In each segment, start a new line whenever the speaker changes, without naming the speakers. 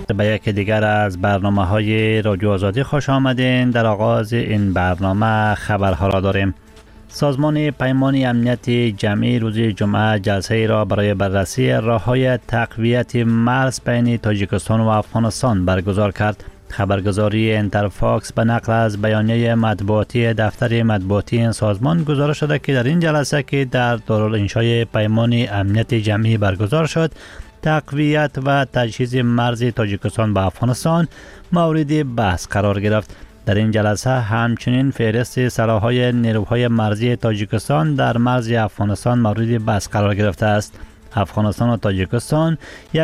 به یک دیگر از برنامه‌های رادیو آزادی خوش آمدین. در آغاز این برنامه خبرها را داریم. سازمان پیمان امنیت جمعی روز جمعه جلسه را برای بررسی راه‌های تقویت مرز بین تاجیکستان و افغانستان برگزار کرد. خبرگزاری انترفاکس به نقل از بیانیه مطبوعاتی دفتر مطبوعاتی این سازمان گزارش شده که در این جلسه که در دارالانشای پیمان امنیت جمعی برگزار شد، تقویت و تجهیز مرز تاجیکستان با افغانستان مورد بحث قرار گرفت. در این جلسه همچنین فهرست سلاح‌های نیروهای مرزی تاجیکستان در مرز افغانستان مورد بحث قرار گرفته است. افغانستان و تاجیکستان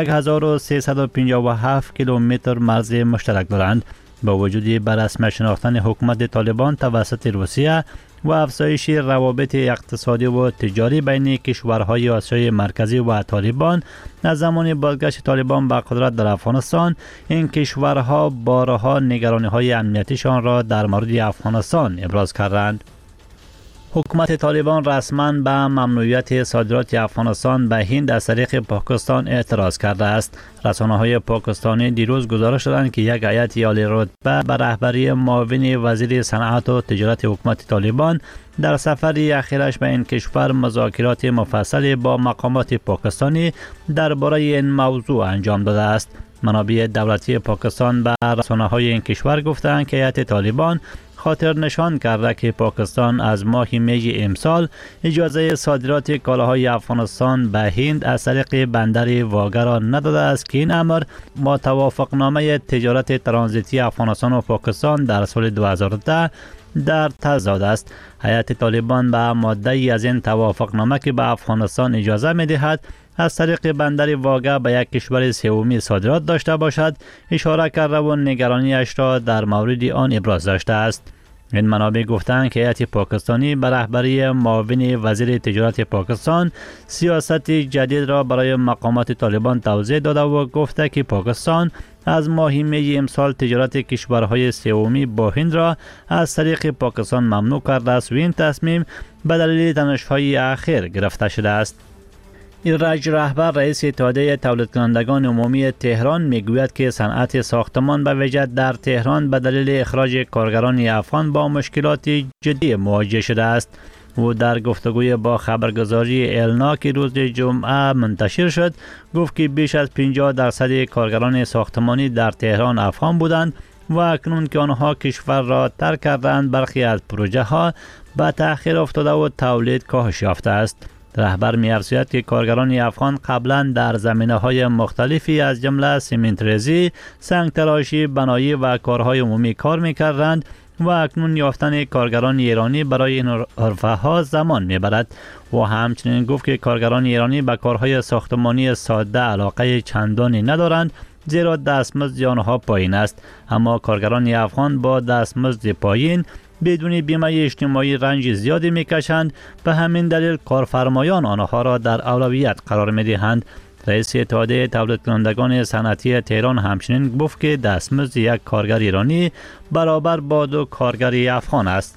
1357 کیلومتر مرز مشترک دارند. با وجود به رسمی شناختن حکومت طالبان توسط روسیه و افزایش روابط اقتصادی و تجاری بین کشورهای آسیای مرکزی و طالبان از زمان بازگشت طالبان به قدرت در افغانستان، این کشورها بارها نگرانی‌های امنیتیشان را در مورد افغانستان ابراز کردند. حکومت طالبان رسما به ممنوعیت صادرات افغانستان به هند از طریق پاکستان اعتراض کرده است. رسانه‌های پاکستانی دیروز گزارش دادند که یک هیئت عالی رتبه به رهبری معاون وزیر صنعت و تجارت حکومت طالبان در سفر اخیرش به این کشور مذاکرات مفصلی با مقامات پاکستانی درباره این موضوع انجام داده است. منابع دولتی پاکستان به رسانه‌های این کشور گفتند که هیئت طالبان خاطر نشان کرده که پاکستان از ماه می امسال اجازه صادرات کالاهای افغانستان به هند از طریق بندر واگه را نداده است که این امر با توافقنامه تجارت ترانزیتی افغانستان و پاکستان در سال 2010 در تضاد است. هیئت طالبان به ماده ای از این توافقنامه که به افغانستان اجازه می دهد از طریق بندر واگه به یک کشور سومی صادرات داشته باشد اشاره کرده و نگرانیش را در مورد آن ابراز داشته است. این منابع گفتند که هیئت پاکستانی به رهبری معاون وزیر تجارت پاکستان سیاست جدید را برای مقامات طالبان توضیح داده و گفته که پاکستان از ماه می امسال تجارت کشورهای سومی با هند را از طریق پاکستان ممنوع کرده است و این تصمیم به دلیل تنش‌های اخیر گرفته شده است. ایرج رهبر رئیس اتحادیه تولید کنندگان عمومی تهران میگوید که صنعت ساختمان به ویژه در تهران به دلیل اخراج کارگران افغان با مشکلات جدی مواجه شده است. او در گفتگوی با خبرگزاری النا که روز جمعه منتشر شد گفت که بیش از 50% کارگران ساختمانی در تهران افغان بودند و اکنون که آنها کشور را ترک کردند برخی از پروژه ها به تأخیر افتاده و تولید کاهش یافته است. رهبر می‌افزاید که کارگران افغان قبلا در زمینه‌های مختلفی از جمله سیمنت ریزی، سنگ تراشی، بنایی و کارهای عمومی کار می‌کردند و اکنون یافتن کارگران ایرانی برای این حرفه‌ها زمان می‌برد. و همچنین گفت که کارگران ایرانی به کارهای ساختمانی ساده علاقه چندانی ندارند زیرا دستمزد آنها پایین است، اما کارگران افغان با دستمزد پایین بدون بیمه اجتماعی رنج زیادی میکشند. به همین دلیل کارفرمایان آنها را در اولویت قرار میدهند. رئیس اتحادیه تولید کنندگان صنعتی تهران همچنین گفت که دستمزد یک کارگر ایرانی برابر با 2 کارگر افغان است.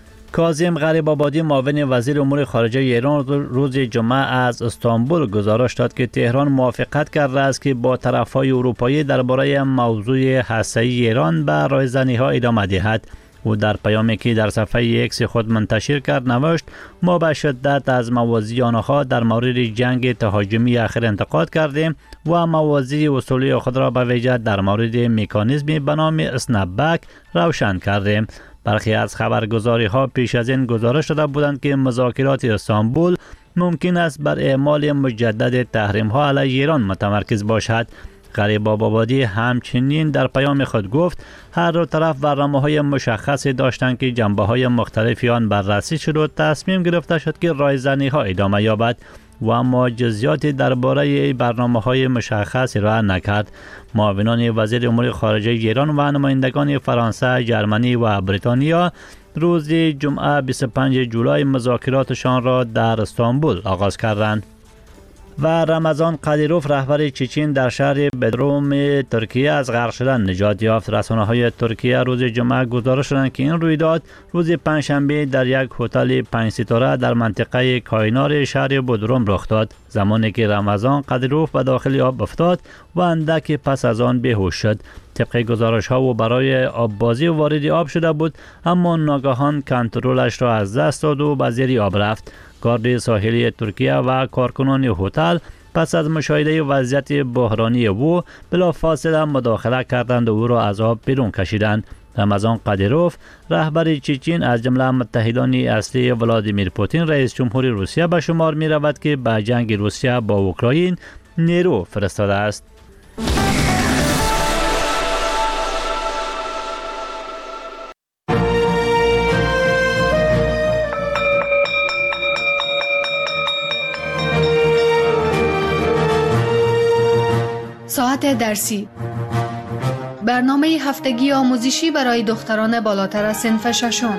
کاظم غریب‌آبادی معاون وزیر امور خارجه ایران روز جمعه از استانبول گزارش داد که تهران موافقت کرده است که با طرف‌های اروپایی درباره موضوع هسته‌ای ایران به رایزنی‌ها ادامه دهد. او در پیامی که در صفحه ایکس خود منتشر کرد نوشت: ما به شدت از موازی آنها در مورد جنگ تهاجمی اخیر انتقاد کردیم و موازی اصولی خود را به ویژه در مورد مکانیزمی به نام اسنپ‌بک روشن کردیم. برخی از خبرگزاری ها پیش از این گزارش داده بودند که مذاکرات استانبول ممکن است بر اعمال مجدد تحریم ها علیه ایران متمرکز باشد. غریب‌آبادی همچنین در پیام خود گفت هر دو طرف برنامه‌های مشخصی داشتند که جنبه‌های مختلفی آن بررسی شد و تصمیم گرفته شد که رایزنی‌ها ادامه یابد و اما جزئیاتی درباره برنامه‌های مشخص را نکرد. معاونان وزیر امور خارجه ایران و نمایندگان فرانسه، ژرمنی و بریتانیا روز جمعه 25 جولای مذاکراتشان را در استانبول آغاز کردند. و رمضان قادیروف رهبر چچن در شهر بدروم ترکیه از غرق شدن نجات یافت. رسانه‌های ترکیه روز جمعه گزارش دادند که این رویداد روز پنجشنبه در یک هتل 5 ستاره در منطقه کاینار شهر بدروم رخ داد، زمانی که رمضان قادیروف به داخل آب افتاد و اندک پس از آن بیهوش شد. طبق گزارش‌ها او برای آببازی وارد آب شده بود، اما ناگهان کنترلش را از دست داد و به زیر آب رفت. گارد ساحلی ترکیه و کارکنان هتل پس از مشاهده وضعیت بحرانی او بلافاصله مداخله کردند و او را از آب بیرون کشیدند. رمضان قادیروف رهبر چچن از جمله متحدان اصلی ولادیمیر پوتین رئیس جمهور روسیه به شمار می رود که به جنگ روسیه با اوکراین نیرو فرستاده است.
ساعت درسی، برنامه هفتگی آموزشی برای دختران بالاتر صنف ششم.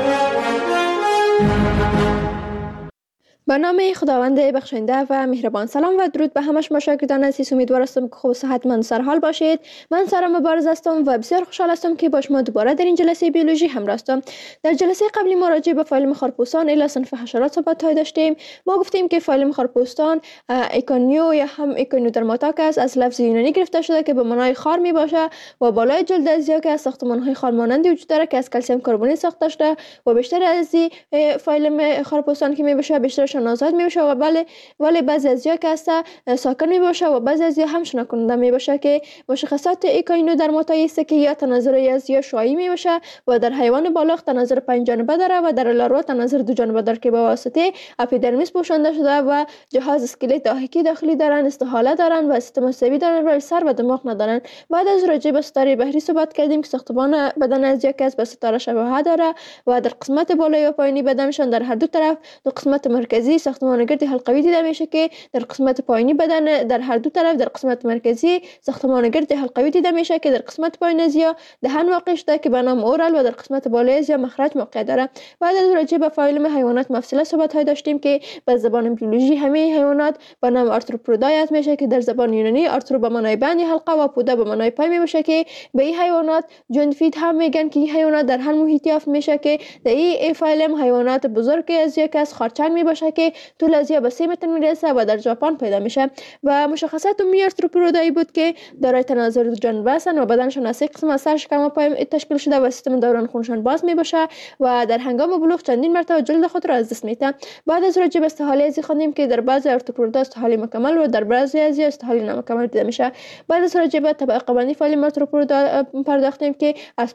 به نام خداوند بخشنده و مهربان. سلام و درود به همه شما شاگردان عزیز. امیدوار هستم که خوب و صحتمند و سرحال باشید. من سارا مبارز هستم و بسیار خوشحال هستم که با شما دوباره در این جلسه بیولوژی همراه هستم. در جلسه قبلی ما راجع به فایلم خارپوستان الی صنف حشرات صحبت داشتیم. ما گفتیم که فایلم خارپوستان ایکونیو یا هم ایکونیودرماتاکس از لفظ یونانی گرفته شده که به معنای خار می باشه و بالای جلد ازیا که از ساختمان‌های خار مانندی وجود داره که از کلسیم کربونی ساخته شده و بیشتر از فایلم خارپوستان که می باشه بیشترش آزاد می باشه و ولی بعضی از یا که است ساکن می باشه و بعضی از یا هم شنا کننده می باشه که مشخصات ایکونیودرماتا است که یا تناظر از یا شعاعی می باشه و در حیوان بالغ تناظر 5 جانبه داره و در لاروا تناظر 2 جانبه داره که به واسطه اپیدرمیس پوشانده شده و جهاز اسکلت داخلی داخلی دارن، استحاله دارن و سیستم عصبی دارن و سر و دماغ ندارن. بعد از راجع به ستاره بحری صحبت کردیم که ساختمان بدن از یا که به ستاره شباهت داره و در قسمت بالایی و پایینی بدنشان در هر دو طرف دو قسمت مرکزی ساختمان گرد حلقوی دیده میشه که در قسمت پایینی بدن در هر دو طرف در قسمت مرکزی ساختمان گرد حلقوی دیده میشه که در قسمت پایین از یا دهن واقع شده که به نام اورال و در قسمت بالای از یا مخرج موقع داره. بعد از راجع به فایلم حیوانات مفصله صحبت های داشتیم که به زبان بیولوژی همه حیوانات به نام آرتروپودا یاد میشه که در زبان یونانی آرترو به معنای بند حلقه و پودا به معنای پای میشه که به این حیوانات جونفید هم میگن که این حیوانات در هر محیطی یافت میشه که در این فایلم حیوانات بزرگ از یک از خرچنگ میباشه که طول از یا به 3 متر میرسه و در ژاپن پیدا میشه و مشخصات عمومی آرتروپودایی بود که دارای تناظر 2 جانبه هستند و بدنشان از 3 قسم از سر شکم و پای تشکیل شده و سیستم دوران خونشان باز میباشه و در هنگام بلوغ چندین مرتبه جلد خود را از دست میده. بعد از راجع به استحاله ازی خوندیم که در بعضی آرتروپودا استحاله مکمل و در بعضی از استحاله نامکمل دیده میشه. بعد از راجع به طبقه بندی فایلم آرتروپودا پرداختیم که از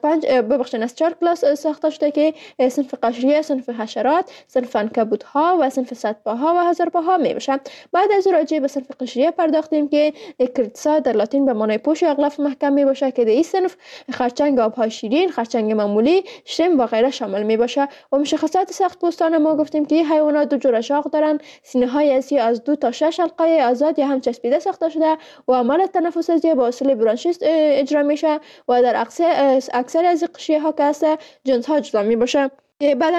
4 کلاس ساخته شده که صنف قشریه، صنف حشرات، صنف عنکبوت‌ها و صنف صدپاها و هزارپاها می باشه. بعد از راجع به صنف قشریه پرداختیم که کریتسا در لاتین به معنای پوش یا غلاف محکم می باشه که در این صنف خرچنگ آبهای شیرین، خرچنگ معمولی، شرم و غیره شامل می باشه. و مشخصات سخت پوستان ما گفتیم که حیوانات 2 جور اشاق دارن، سینه های ازی از 2 تا 6 حلقه آزاد یا هم چسبیده ساخته شده و عمل تنفس ازی با وسیله برانشیست اجرا میشه و در اکثر از قشریه ها که هست جنس ها جدا می باشه. بعداً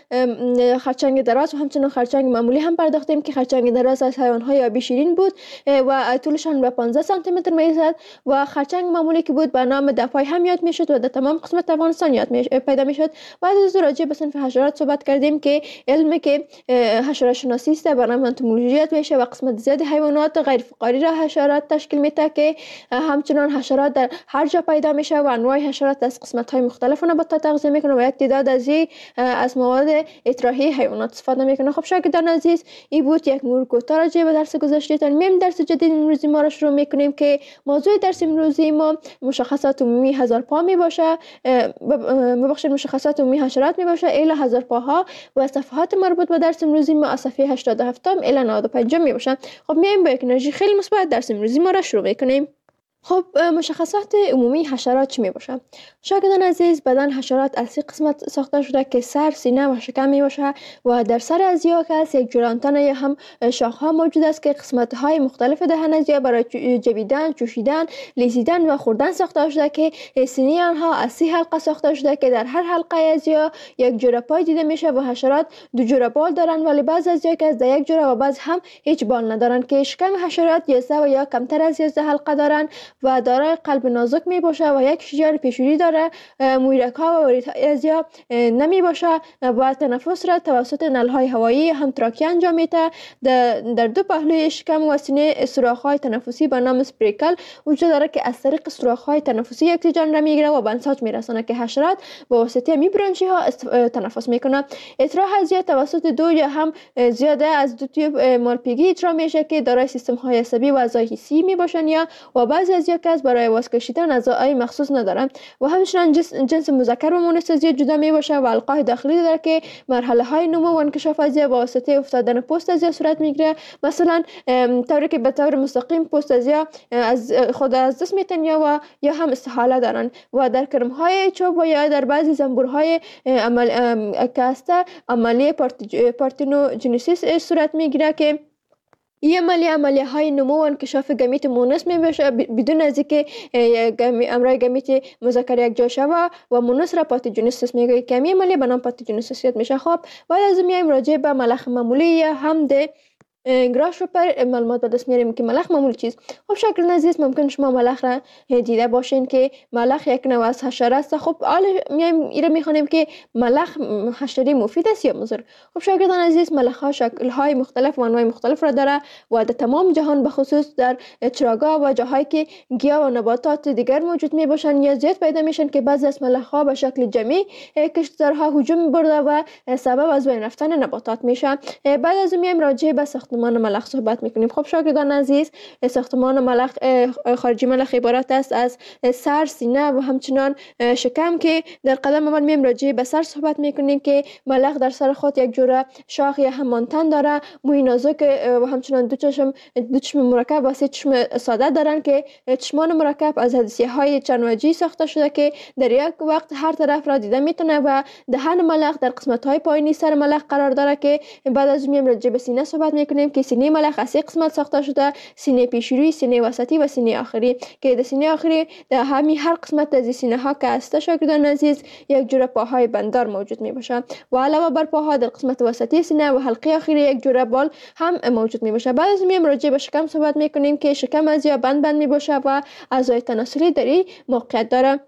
به خرچنگ دراز و همچنین خرچنگ معمولی هم پرداختیم که خرچنگ دراز از حیوان‌های آبی شیرین بود و طولشان به 15 سانتی متر میرسد و خرچنگ معمولی که بود به نام دپای هم یاد میشد و در تمام قسمت افغانستان پیدا میشد. بعد از راجع به صنف حشرات صحبت کردیم که علمی که حشره شناسی است به نام انتومولوژی یاد میشه و قسمت زیاد حیوانات غیر فقاری را حشرات تشکیل میده که همچنین حشرات در هر جا پیدا میشه و انواع حشرات از قسمت‌های مختلف نباتات تغذیه میکنه و یک تعداد از مواد اطراحی حیوانات استفاده میکنه. خب شاگردان عزیز، این بود یک مرور کوتاه راجع به درس گذشتهتان. میم درس جدید امروزی ما را شروع میکنیم که موضوع درس امروزی ما مشخصات عمومی هزارپا می باشه، مشخصات عمومی حشرات می باشه الی هزارپاها و صفحات مربوط به درس امروزی ما از صفحه 87 الی 95 می باشه. خب میایم با یک انرژی خیلی مثبت درس امروزی ما را شروع میکنیم. خب مشخصات عمومی حشرات چی می باشه؟ شاگردان عزیز، بدن حشرات از 3 قسمت ساخته شده که سر، سینه و شکم می باشه و در سر از یا کس یک جور آنتن یا هم شاخ ها موجود است که قسمت های مختلف دهن از یا برای جویدن، چوشیدن، لیزیدن و خوردن ساخته شده که سینه آنها از 3 حلقه ساخته شده که در هر حلقه از یا یک جور پای دیده میشه و حشرات 2 جور بال دارن، ولی بعض از یا کس در یک جور و بعض هم هیچ بال ندارن که شکم حشرات 11 و یا کمتر از 11 حلقه دارن و دارای قلب نازک می باشه و یک شجار پیشوری داره. مویرک ها و وریدها از یا نمی باشه و تنفس را توسط نل های هوایی هم تراکی انجام میده. در 2 پهلوی شکم و سینه سوراخ های تنفسی به نام اسپریکل وجود داره که از طریق سوراخ های تنفسی اکسیژن را میگیره و به انساج میرسونه که حشرات با واسطه میبرانچی ها تنفس میکنه. اطراح از یا توسط 2 یا هم زیاده از 2 تیوب مالپیگی اطراح میشه که دارای سیستم های عصبی و اعضای حسی می باشن یا و بعضی از یا کس برای واسه کشیدن اعضای مخصوص ندارن و همچنین جنس مذکر و مؤنث از یا جدا می باشه و القاه داخلی داره که مرحله های نمو و انکشاف از یا با واسطه افتادن پوست از یا صورت میگیره. مثلا طوری که به طور مستقیم پوست از یا از خود از دست میتن یا هم استحاله دارن و در کرم های چوب و یا در بعضی زنبورهای عملی پارتنوجنسیس صورت میگیره که این عملیه های نمو و انکشاف گمیت مونس می باشه بدون از اینکه امرای گمیت مذکر یک جا شوه و مونس را پاتوژنسیس میگه که این عملیه به نام پاتوژنسیس میشه. خب بعد از میایم راجع به ملخ معمولی یا هم ده گراش رو پر معلومات به دست میاریم که ملخ معمولی چیست. خب شاگردان عزیز، ممکن شما ملخ را دیده باشین که ملخ یک نوع از حشره است. خب حالا میایم ایره میخوانیم که ملخ حشره مفید است یا مضر. خب شاگردان عزیز، ملخ ها شکل های مختلف و انواع مختلف را داره و در تمام جهان به خصوص در چراگاه و جاهایی که گیاه و نباتات دیگر موجود می باشن یا زیاد پیدا میشن که بعضی از ملخ ها به شکل جمعی کشتزارها هجوم برده و سبب از بین رفتن نباتات میشن. بعد از میایم راجع به ساختمان ملخ صحبت میکنیم. خب شاگردان عزیز، ساختمان ملخ خارجی ملخ عبارت است از سر، سینه و همچنان شکم که در قدم اول میایم راجع به سر صحبت میکنیم که ملخ در سر خود یک جوره شاخ یا هم مانتن داره، موی نازک و همچنان دو چشم مرکب و 3 چشم ساده دارن که چشمان مرکب از حدیثیه های چنوجی ساخته شده که در یک وقت هر طرف را دیده میتونه و دهن ملخ در قسمت های پایینی سر ملخ قرار داره که بعد از میایم راجع به سینه صحبت میکنیم که سینه ملخ از 3 قسمت ساخته شده: سینه پیشروی، سینه وسطی و سینه آخری که در سینه آخری در هر قسمت از سینه ها که است شاگردان عزیز یک جوره پاهای بندار موجود می باشه و علاوه بر پاها در قسمت وسطی سینه و حلقه آخری یک جوره بال هم موجود می باشه. بعد از میایم راجع به شکم صحبت میکنیم که شکم از یا بند می باشه و اعضای تناسلی در این موقعیت داره.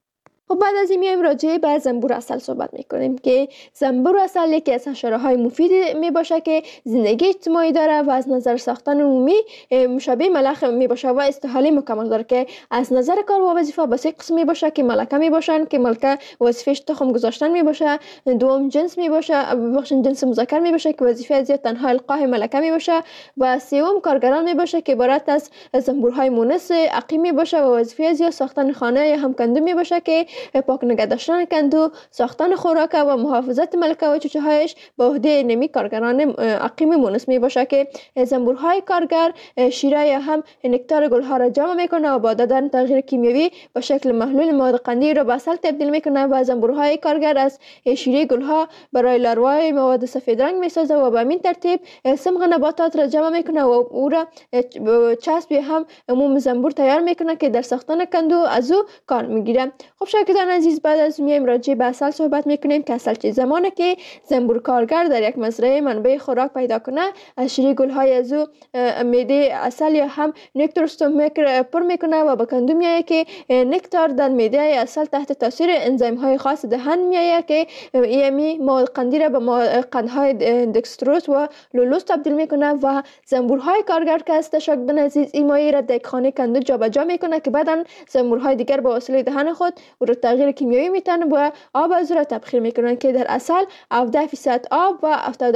و بعد از این میایم راجع به زنبور عسل صحبت میکنیم که زنبور عسل یکی از حشره های مفید می باشه که زندگی اجتماعی داره و از نظر ساختن عمومی مشابه ملخ می باشه و استحاله مکمل داره که از نظر کار و وظیفه به 3 قسم می باشه که ملکه می باشن که ملکه وظیفش تخم گذاشتن می باشه، دوم جنس می باشه جنس مذکر می باشه که وظیفه از تنها القاح ملکه می باشه و سوم کارگران می باشه که عبارت از زنبورهای مونس عقیم می باشه و وظیفه از ساختن خانه یا هم کندو می باشه که پاک نگه داشتن کندو، ساختن خوراک و محافظت ملکه و چوچه هایش به عهده نمی کارگران عقیم مونس می باشه که زنبورهای کارگر شیره یا هم نکتار گلها را جمع میکنه و با دادن تغییر کیمیایی به شکل محلول مواد قندی را به عسل تبدیل میکنه و زنبورهای کارگر از شیره گلها برای لاروای مواد سفید رنگ میسازه و به همین ترتیب سمغ نباتات را جمع میکنه و او را چسب هم موم زنبور تیار میکنه که در ساختن کندو از او کار میگیره. خب شاگردان عزیز، بعد از میایم راجع به عسل صحبت میکنیم که عسل چه زمانه که زنبور کارگر در یک مزرعه منبع خوراک پیدا کنه از شیره گلهای از او معده عسل یا هم نکتار استومک پر میکنه و به کندو میایه که نکتار در معده عسل تحت تاثیر انزیم های خاص دهن میایه که ایمی مواد قندی را به قندهای دکستروز و لولوز تبدیل میکنه و زنبورهای کارگر که است شاگردان عزیز این مایه را در خانه کندو جابجا میکنه که بعدن زنبورهای دیگر با وسیله دهن خود او را تغییر کیمیایی میتن و آب از را تبخیر میکنن که در عسل 17% آب و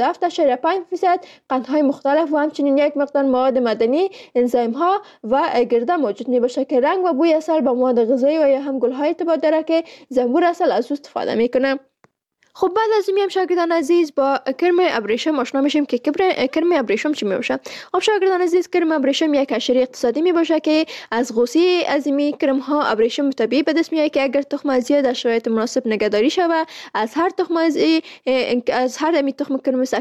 77.5% قندهای مختلف و همچنین یک مقدار مواد معدنی، انزیم ها و گرده موجود می باشه که رنگ و بوی عسل با مواد غذایی و یا هم گل‌های ارتباط داره که زنبور عسل از او استفاده میکنه. خب بعد از این شاگردان عزیز با کرم ابریشم آشنا میشیم که کرم ابریشم چی می باشه. خب شاگردان عزیز کرم ابریشم یک حشره اقتصادی می باشه که از غوصه از این کرم ها ابریشم طبیعی به دست میاد که اگر تخم از در شرایط مناسب نگهداری شود از هر تخم از هر تخم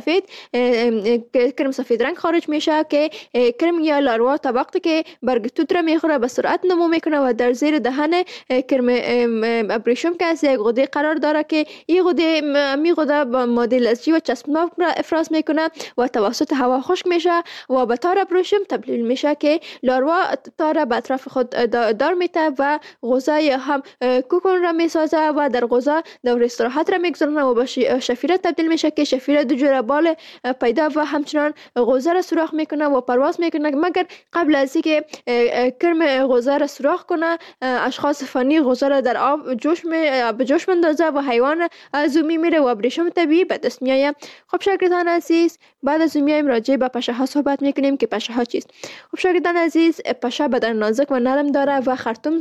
کرم سفید رنگ خارج میشه که کرم یا لاروا تا وقتی که برگ توت را میخوره به سرعت نمو میکنه و در زیر دهن کرم ابریشم که از یک غده قرار داره که این غده با ماده لزجی و چسبناک را افراز میکنه و توسط هوا خشک میشه و به تار ابریشم تبدیل میشه که لاروا تار به اطراف خود دار میته و غوزه یا هم کوکون را میسازه و در غوزه دور استراحت را میگذارونه و به شفیره تبدیل میشه که شفیره دو جوره بال پیدا و همچنان غوزه را سوراخ میکنه و پرواز میکنه. مگر قبل از اینکه کرم غوزه را سوراخ کنه اشخاص فنی غوزه را در آب به جوش میندازه و حیوان از او میمیره و ابریشم طبیعی به دست میآید. خب شاگردان عزیز بعد از اون میایم راجع به پشه ها صحبت میکنیم که پشه ها چیست. خب شاگردان عزیز پشه بدن نازک و نرم داره و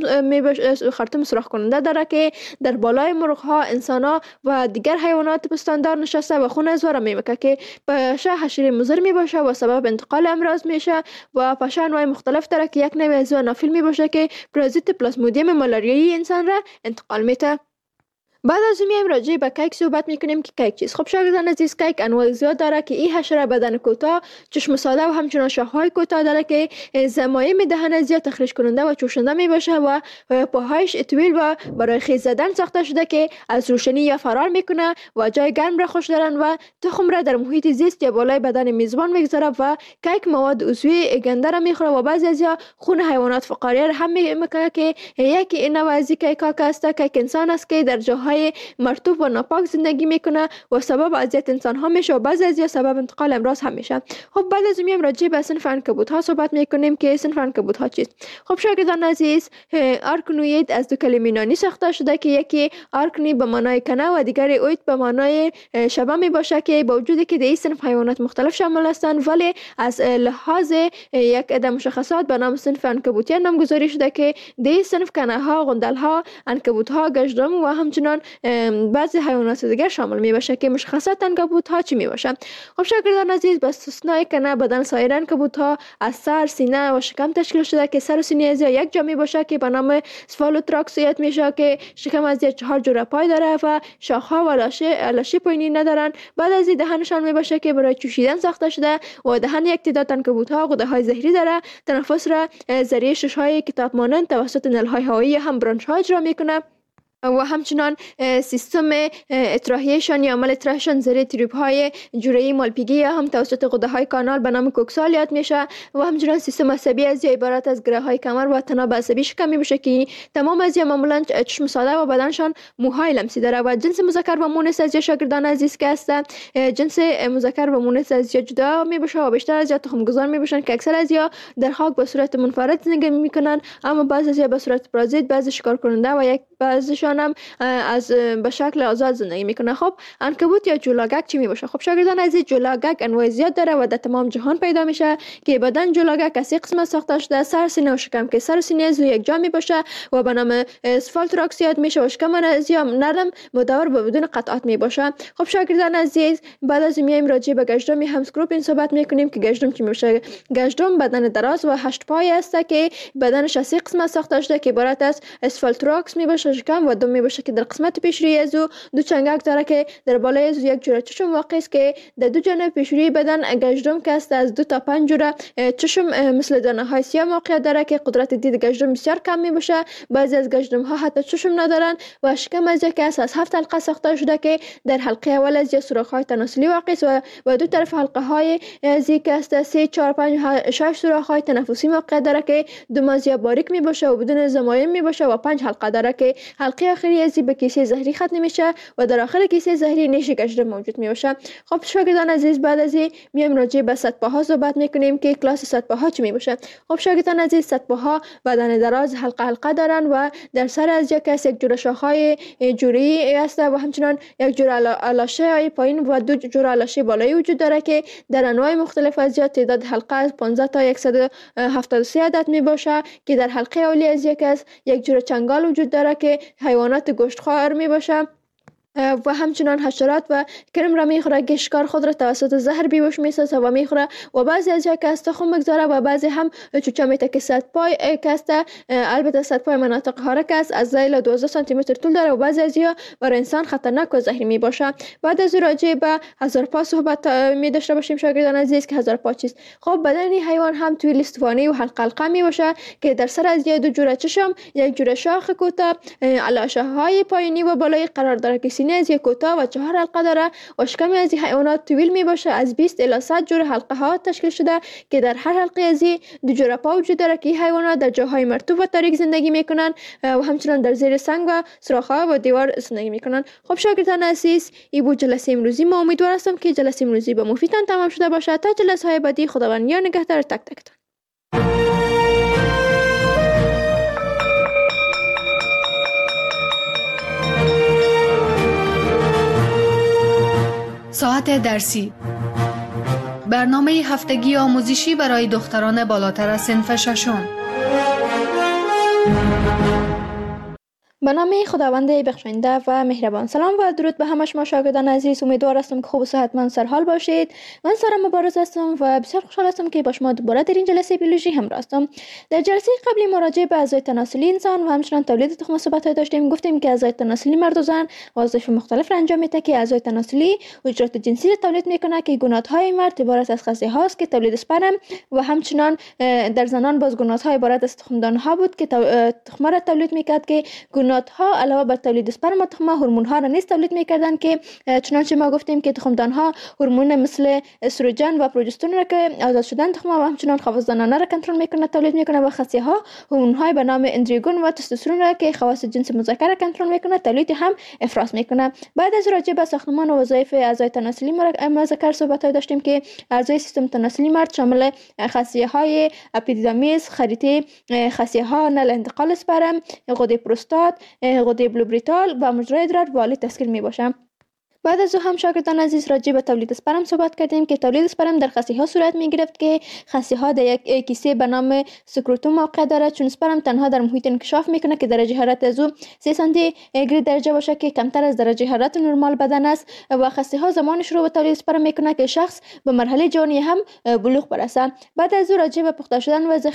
خرطوم سوراخ کننده داره که در بالای مرغ ها، انسان ها و دیگر حیوانات پستاندار نشسته و خون از واره میمکه که پشه حشره مضر می باشه و سبب انتقال امراض میشه و پشه انواع مختلف داره که یک نوع از آنافیل می باشه که پرازیت پلاسمودیوم مالاریایی انسان را انتقال میده. بعد از این میایم راجع به کیک صحبت میکنیم که کیک چیست. خب شاگردان عزیز کیک انواع زیاد داره که این حشره بدن کوتاه، چشم ساده و همچنان شاخهای کوتاه داره که زمایم دهن زیاد تخریش کننده و چوشنده می باشه و پاهایش طویل و برای خیز زدن ساخته شده که از روشنی یا فرار میکنه و جای گرم را خوش دارن و تخم را در محیط زیست یا بالای بدن میزبان میگذاره و کیک مواد عضوی گنده را میخوره و بعضی از خون حیوانات فقاریه هم میکنه که یکی نوع از کیک ها است کیک انسان است که در جاهای مرطوب و ناپاک زندگی میکنه و سبب اذیت انسان ها میشه و بعضی از سبب انتقال امراض هم میشه. خب بعد از میایم راجع به صنف عنکبوت ها صحبت میکنیم که صنف عنکبوت ها چیست. خب شاگردان عزیز آرکنوید از دو کلمه یونانی ساخته شده که یکی آرکنی به معنای کنه و دیگری اوید به معنای شبه می باشه که با وجودی که در این صنف حیوانات مختلف شامل هستند ولی از لحاظ یک عده مشخصات به نام صنف عنکبوتی نامگذاری شده که در این صنف کنه ها، غندل ها، عنکبوت ها، گژدم و همچنان بعضی حیوانات دیگر شامل می باشه که مشخصات عنکبوت ها چی می باشه. خب شاگردان عزیز به استثنای کنه بدن سایر عنکبوت ها از سر، سینه و شکم تشکیل شده که سر و سینه از یک جا می باشه که به نام سفالوتراکسیت میشه که شکم از 4 جوره پای داره و شاخ ها و لشه پایینی ندارن. بعد از این دهنشان می باشه که برای چوشیدن ساخته شده و دهن یک تعداد عنکبوت ها غده های زهری داره. تنفس را ذریعه شش های کتاب مانند توسط نل های هوایی هم برانچ ها اجرا میکنه و همچنان سیستم اطراحیشان یا عمل اطراحشان ذریعه تریب های جوره‌ای مالپیگی یا هم توسط غده های کانال به نام کوکسالیات میشه و همچنان سیستم عصبی از عبارت از گره های کمر و تناب عصبی شکم میشه که تمام از معمولا چشم ساده و بدنشان موهای لمسی داره. و جنس مذکر و مؤنث از شاگردان عزیز که هستن جنس مذکر و مؤنث از جدا میشه و بیشتر از تخم گذار میباشن که اکثر از در خاک به صورت منفرد زندگی میکنن اما بعضی از به صورت پرازیت، بعضی شکار کننده و یک بعضیشان هم از به شکل آزاد زندگی میکنه. خب عنکبوت یا جولاگک چی میباشه؟ خب شاگردان عزیز جولاگک انواع زیاد داره و در تمام جهان پیدا میشه که بدن جولاگک از 3 قسمت ساخته شده. سر، سینه و شکم که سر و سینه از یک جا میباشه و به نام اسفالتراکسیات میشه و شکم از نرم مدور و بدون قطعات میباشه. خب شاگردان عزیز بعد از میایم راجع به گژدم همسکروپین صحبت میکنیم که گژدم چی میشه. گژدم بدن دراز و 8 پای است که بدنش از 3 قسمت ساخته شده که عبارت از اسفالتراکس میباشه شکم و دم میباشه که در قسمت پیشروی از او دو چنگک داره که در بالای از یک جوره چشم واقع است که در دو جانب پیشروی بدن گژدم که است از 2 تا 5 جوره چشم مثل دانه های سیاه موقعیت داره که قدرت دید گژدم بسیار کم میباشه. بعضی از گژدم ها حتی چشم ندارن و شکم از یک از 7 حلقه ساخته شده که در حلقه اول از سوراخ های تناسلی واقع است و دو طرف حلقه های از یک است 3 4 5 6 سوراخ های تنفسی موقعیت داره که دو مازیا باریک میباشه و بدون زمایم میباشه و 5 حلقه داره که حلقه آخری از به کیسه زهری ختم میشه و در آخر کیسه زهری نیش گژدم موجود میباشه. خب شاگردان عزیز بعد از این میایم راجع به صدپاها صحبت میکنیم که کلاس صدپاها چی میباشه. خب شاگردان عزیز صدپاها بدن دراز حلقه حلقه دارن و در سر از یک جوره شاخهای جوری است و همچنان یک جوره لاشه های پایین و 2 جوره لاشه بالایی وجود داره که در انواع مختلف از تعداد حلقه از 15 تا 173 عدد میباشه که در حلقه اولی از یک جوره چنگال وجود داره که حیوانات گوشتخوار می باشه و همچنان حشرات و کرم را میخوره که شکار خود را توسط زهر بیهوش میسازه و میخوره و بعضی از جا که از تخم میگذاره و بعضی هم چوچه میته که 100 پای کسته. البته 100 پای مناطق حارک است، از 0 الی 12 سانتی متر طول داره و بعضی از جا برای انسان خطرناک و زهری می باشه. بعد از راجع به هزار پا صحبت می داشته باشیم شاگردان عزیز که هزار پا چیست. خب بدن این حیوان هم توی لیستوانی و حلقه می باشه که در سر از دو جوره چشم، یک جوره شاخ کوتاه، علاشه های پایینی و بالایی قرار داره که سینه از یک کوتاه و 4 حلقه داره و شکم از این حیوانات طویل می باشه، از 20 الی 100 جوره حلقه ها تشکیل شده که در هر حلقه از این 2 جوره پا وجود داره که این حیوانات در جاهای مرطوب و تاریک زندگی میکنن و همچنان در زیر سنگ و سوراخ‌ها و دیوار زندگی میکنن. خب شاگردان عزیز، این بود جلسه امروزی. ما امیدوار هستم که جلسه امروزی به مفیدتان تمام شده باشه. تا جلسه های بعدی، خداوند یار نگهدار تک تکتان.
ساعت درسی، برنامه هفتگی آموزشی برای دختران بالاتر از صنف ششم.
به نام خداوند بخشنده و مهربان. سلام و درود به همه شما شاگردان عزیز. امیدوار هستم که خوب و صحتمند سرحال باشید. من سارا مبارز هستم و بسیار خوشحال هستم که با شما دوباره در این جلسه بیولوژی همراه هستم. در جلسه قبلی مراجعه به اعضای تناسلی انسان و همچنان تولید تخم صحبت داشتیم. گفتیم که اعضای تناسلی مرد و زن وظایف مختلف را انجام میده که اعضای تناسلی حجرات جنسی را تولید میکنه که گونات‌های مرد عبارت از خصیه هاست که تولید اسپرم و همچنان در زنان باز گونات‌ها عبارت از تخمدان‌ها بود که تخم را تولید میکرد که ها علاوه بر تولید اسپرم و تخم هورمون ها را نیز تولید میکردن که چنانچه ما گفتیم که تخمدان ها هورمون مثل استروژن و پروژسترون را که آزاد شدن تخم و همچنان خواص را کنترل میکنه تولید میکنه و خصیه ها هورمون های به نام اندروژن و تستوسترون را که خواص جنس مذکر را کنترل میکنه تولید هم افراز میکنه. بعد از راجع به ساختمان و وظایف اعضای تناسلی مذکر صحبت داشتیم که اعضای سیستم تناسلی مرد شامل خصیه های اپیدیدامیس، خریطه خصیه ها، نل انتقال اسپرم، غده پروستات، غده بلوبریتال و مجرای ادرار والی تشکیل می باشند. بعد از او هم شاگردان عزیز راجع به تولید اسپرم صحبت کردیم که تولید اسپرم در خصیه ها صورت می گرفت که خصیه ها در یک کیسه به نام سکروتوم موقع دارد، چون اسپرم تنها در محیط انکشاف میکنه که درجه حرارت از او 3 سانتی گراد درجه باشه که کمتر از درجه حرارت نرمال بدن است و خصیه ها زمان شروع به تولید اسپرم میکنه که شخص به مرحله جوانی هم بلوغ برسه. بعد از او راجع به پخته شدن و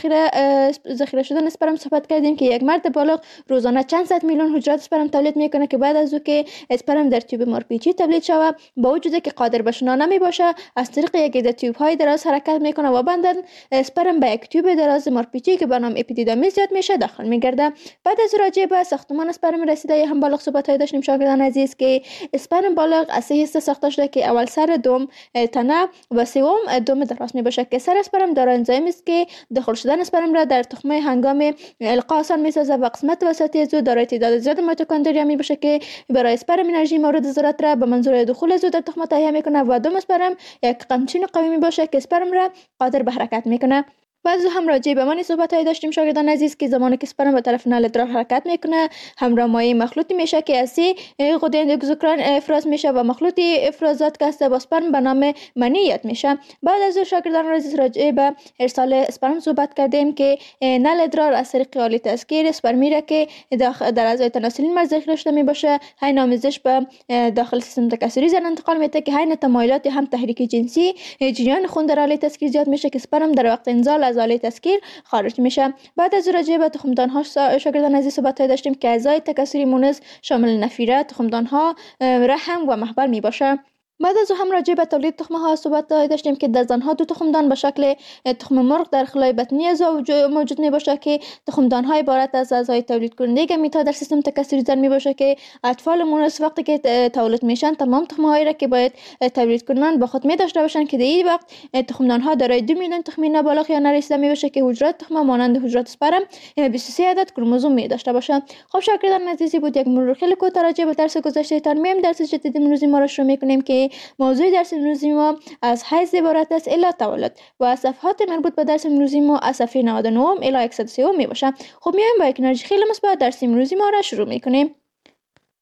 ذخیره شدن اسپرم صحبت کردیم که یک مرد بالغ روزانه چند صد میلیون حجرات اسپرم تولید میکنه که بعد از او که اسپرم در تیوب مارپیچی تولید شود با وجودی که قادر به شنا نمی باشه از طریق یک عده تیوب های دراز حرکت میکنه و بعداً اسپرم به یک تیوب دراز مارپیچی که به نام اپیدیدامیس زیاد میشه داخل میگرده. بعد از راجع به ساختمان اسپرم رسیده هم بالغ صحبت های داشتیم شاگردان عزیز که اسپرم بالغ از 3 حصه ساخته شده که اول سر، دوم تنه و سوم دم دراز می باشه که سر اسپرم دارای انزیم است که داخل شدن اسپرم را در تخمه هنگام القا آسان میسازه و قسمت وسطی از او دارای تعداد زیاد میتوکندریا می باشه که برای اسپرم انرژی مورد ضرورت را به منظور دخول از او در تخم تهیه میکنه و دم اسپرم یک قمچین قوی می باشه که اسپرم را قادر به حرکت میکنه. بعد هم راجع به معنی صحبت های داشتیم شاگردان عزیز که زمانی که اسپرم به طرف نل ادرار حرکت میکنه همراه مایع مخلوطی میشه که از غده اندوکسوکراین افراز میشه و مخلوطی افرازات که است با اسپرم به نام منی یاد میشه. بعد از شاگردان عزیز راجع به ارسال اسپرم صحبت کردیم که نل ادرار از طریق آله تسکیر اسپرمی را که در اعضای تناسلی مرد ذخیره شده می باشه حین آمیزش به داخل سیستم تکثری زن انتقال میده که حین تمایلات هم تحریک جنسی جریان خون در آله تسکیر زیاد میشه که اسپرم در وقت انزال از آله تسکیر خارج میشه. بعد از راجع به تخمدان ها شاگردان عزیز صحبت داشتیم که اعضای تکثری مونس شامل نفیره، تخمدان ها، رحم و محبل می باشه. بعد از هم راجع به تولید تخم ها صحبت داشتیم که در زنها 2 تخمدان به شکل تخم مرغ در خلای بطنی از موجود می باشه که تخمدان های عبارت از اعضای تولید کننده گمیت در سیستم تکثری زن می باشه که اطفال مونس وقتی که تولد میشن تمام تخم هایی را که باید تولید کنند با خود می داشته باشند که در این وقت تخمدان ها دارای 2 میلیون تخمین بالغ یا نرسیده می باشه که حجرات تخم مانند حجرات اسپرم 23 عدد کروموزوم می داشته باشه. خب شاگردان عزیزی بود یک مرور خیلی کوتاه راجع به درس گذشته تان میم درس جدید امروزی ما را شروع می‌کنیم که موضوع درس امروزی ما از حیض عبارت است الی تولد و صفحات مربوط به درس امروزی ما از صفحه 99 الی 103 می باشه. خب میایم با یک انرژی خیلی مثبت درس امروزی ما را شروع می‌کنیم.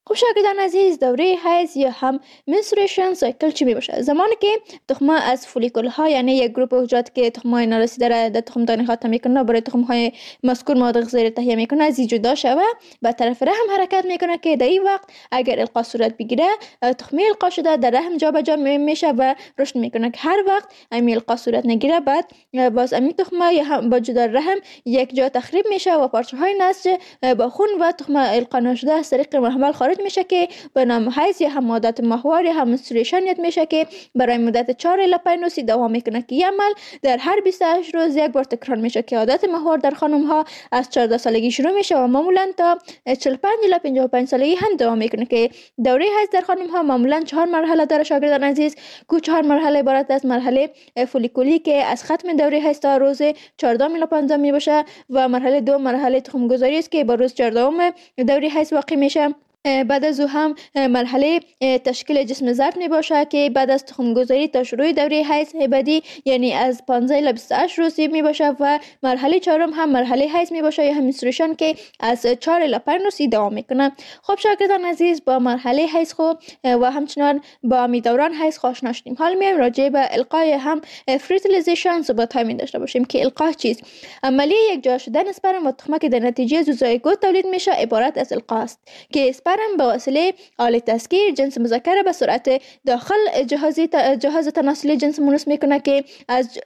خب شاگردان عزیز، دوره حیض یا هم منسترویشن سایکل چی می باشه؟ زمانی که تخمه از فولیکول ها، یعنی یک گروه حجرات که تخمه نارسیده را در تخم دانی خاتم میکنه، برای تخم های مذکور مواد غذایی تهیه میکنه، از جدا شوه و طرف رحم حرکت میکنه که در این وقت اگر القا صورت بگیره، تخمه القا شده در رحم جابجا میشه و رشد میکنه. که هر وقت امی القا صورت نگیره، بعد باز امی تخمه یا هم با جدا رحم یک جا تخریب میشه و پارچه های نسج با خون و تخمه القا نشده از طریق محمل خارج میشه که به نام حیض یا هم عادت ماهوار یا هم منسترویشن یاد میشه که برای مدت 4 الی 5 روز دوام میکنه که این عمل در هر 28 روز یک بار تکرار میشه که عادت ماهوار در خانم ها از 14 سالگی شروع میشه و معمولا تا 45 الی 55 سالگی هم دوام میکنه. که دوره حیض در خانم ها معمولا 4 مرحله داره شاگردان عزیز. که 4 مرحله عبارت از مرحله فولیکولی که از ختم دوره حیض تا روز 14 الی 15 می باشه و مرحله 2 مرحله تخم گذاری است که با روز 14 دوره حیض واقع میشه. بعد از او هم مرحله تشکیل جسم زرد می باشه که بعد از تخم گذاری تا شروع دوره حیض بعدی، یعنی از 15 الی 28 روز می باشه و مرحله چهارم هم مرحله حیض می باشه یا هم منسترویشن که از 4 الی 5 روز دوام میکنه. خب شاگردان عزیز، با مرحله حیض و همچنان با دوران حیض آشنا شدیم. حالا میایم راجع به القای هم فرتیلیزیشن صحبت های داشته باشیم. که القا چیست؟ عملیه یک جا شدن اسپرم و تخمه که در نتیجه زوزایگوت تولید میشه عبارت از القا است که اسپرم به وسیله آله تسکیر جنس مذکر به سرعت داخل جهاز تناسلی جنس مونس میکنه که از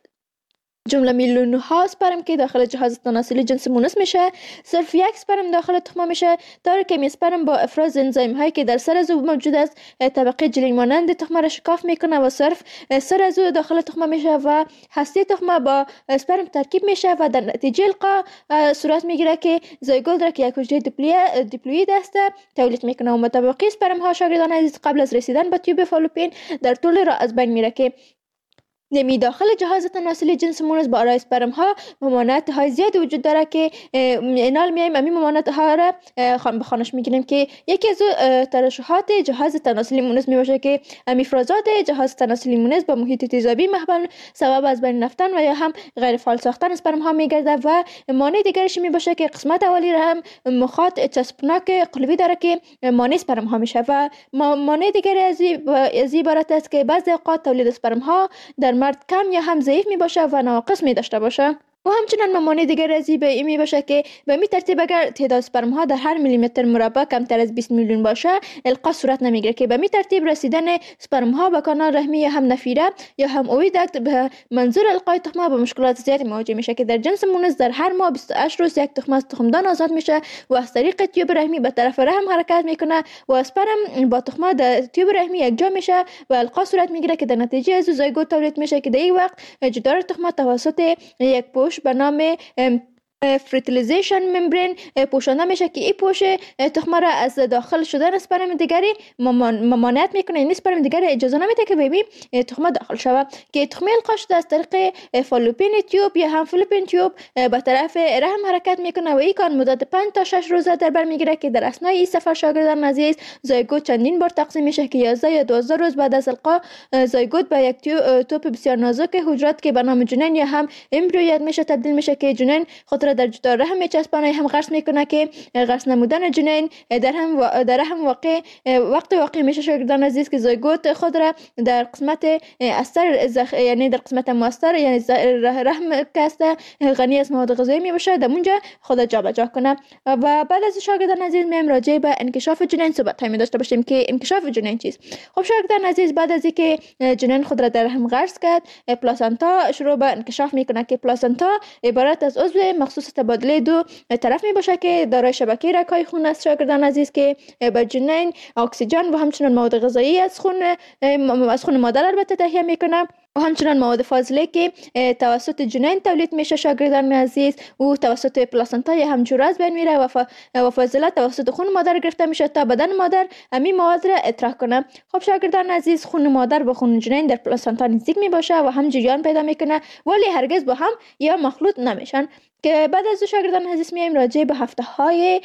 جمله میلیون ها اسپرم که داخل جهاز تناسلی جنس مونس میشه صرف یک اسپرم داخل تخمه میشه. داره که اسپرم با افراز انزیم هایی که در سر از او موجود است طبقه جلین مانند تخمه را شکاف میکنه و صرف سر از او داخل تخمه میشه و هسته تخمه با اسپرم ترکیب میشه و در نتیجه القا صورت میگیره که زایگوت را که یک حجره دیپلوید است تولید میکنه و متبقی اسپرم ها شاگردان عزیز قبل از رسیدن به تیوب فالوپین در طول راه از بین میره. که نمی داخل جهاز تناسلی جنس مونس با آرای اسپرم ها ممانعت های زیادی وجود داره که اینال میایم امی ممانعت ها را به خانش میگیریم. که یکی از ترشحات جهاز تناسلی مونس می باشه که امی افرازات جهاز تناسلی مونس با محیط تیزابی محبن سبب از بین رفتن و یا هم غیر فعال ساختن اسپرم ها میگرده و مانع دیگرش می باشه که قسمت اولی را هم مخاط چسبناک قلبی داره که مانع اسپرم ها میشه و مانع دیگری از عبارت است که بعضی اوقات تولید اسپرم ها در مرد کم یا هم ضعیف می باشه و ناقص می داشته باشه. و همچنان ممانع دیگر از این می باشه که به می ترتیب اگر تعداد اسپرم ها در هر میلیمتر مربع کمتر از 20 میلیون باشه القا صورت نمیگیره. که به می ترتیب رسیدن اسپرم ها به کانال رحمی یا هم نفیره یا هم اویدکت به منظور القای تخمه با مشکلات زیادی مواجه میشه. که در جنس مونس در هر ماه 28 روز یک تخمه از تخمدان آزاد میشه و از طریق تیوب رحمی به طرف رحم حرکت میکنه و اسپرم با تخمه در تیوب رحمی یک جا میشه و القا صورت میگیره که در نتیجه از زایگوت تولید میشه. که در این وقت جدار تخمه توسط یک پوش به نام فرتیلیزیشن ممبرین پوشانده میشه که این پوش تخمه را از داخل شدن اسپرم دیگری ممانعت میکنه. این اسپرم دیگری اجازه نمیده که به تخمه داخل شود. که تخمه القا شده از طریق فالوپین تیوب یا هم فالوپین تیوب به طرف رحم حرکت میکنه و این کار مدت 5 تا 6 روز در بر میگیره. که در اثنای این سفر شاگردان عزیز زایگوت چندین بار تقسیم میشه که 11 یا 12 روز بعد از القا زایگوت به یک توپ بسیار نازک حجرات که به نام جنین یا هم امبریو میشه تبدیل میشه. که جنین خود را در جدار رحم میچسبانه هم غرس میکنه. که غرس نمودن جنین در رحم واقع میشه شاگردان عزیز که زایگوت خود را در قسمت استر یعنی در قسمت مؤثر یعنی رحم که غنی از مواد غذایی میباشه در اونجا خود جابجا کنه. و بعد از شاگردان عزیز میم راجع به انکشاف جنین صحبت می داشته باشیم. که انکشاف جنین چیست؟ خب شاگردان عزیز، بعد از اینکه جنین خود را در رحم غرس کرد پلاسنتا شروع به انکشاف میکنه. که پلاسنتا عبارت از عضو مخصوص تبادله دو طرف می باشه که دارای شبکه رگ‌های خون است شاگردان عزیز که به جنین اکسیژن و همچنین مواد غذایی از خون مادر البته تهیه میکنه و همچنان مواد فاضله که توسط جنین تولید میشه شاگردان عزیز و توسط پلاسنتا یا هم جوره از بین میره و فاضله توسط خون مادر گرفته میشه تا بدن مادر همین مواد را اطراح کنه. خب شاگردان عزیز، خون مادر با خون جنین در پلاسنتا نزدیک می باشه و هم جریان پیدا میکنه ولی هرگز با هم یا مخلوط نمیشن. که بعد از شاگردان عزیز میایم راجع به هفته های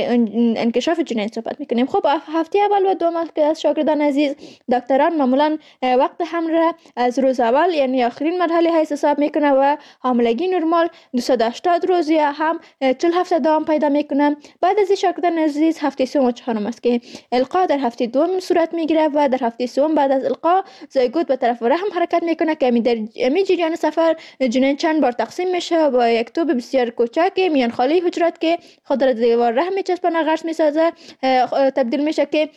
انکشاف جنین صحبت میکنیم. خب هفته اول و دوم که از شاگردان عزیز دکتران معمولا وقت حمل را از روز اول یعنی آخرین مرحله حیث حساب میکنه و حاملگی نرمال 280 روز یا هم 40 هفته دوام پیدا میکنه. بعد از شاگردان عزیز هفته سوم و چهارم است که القا در هفته دوم صورت میگیره و در هفته سوم بعد از القا زایگوت به طرف رحم حرکت میکنه که در جریان سفر جنین چند بار تقسیم میشه با یک توپ بسیار کوچک میان خالی حجرات که خود را دیوار رحم میچسبانه غرس میسازه تبدیل میشه که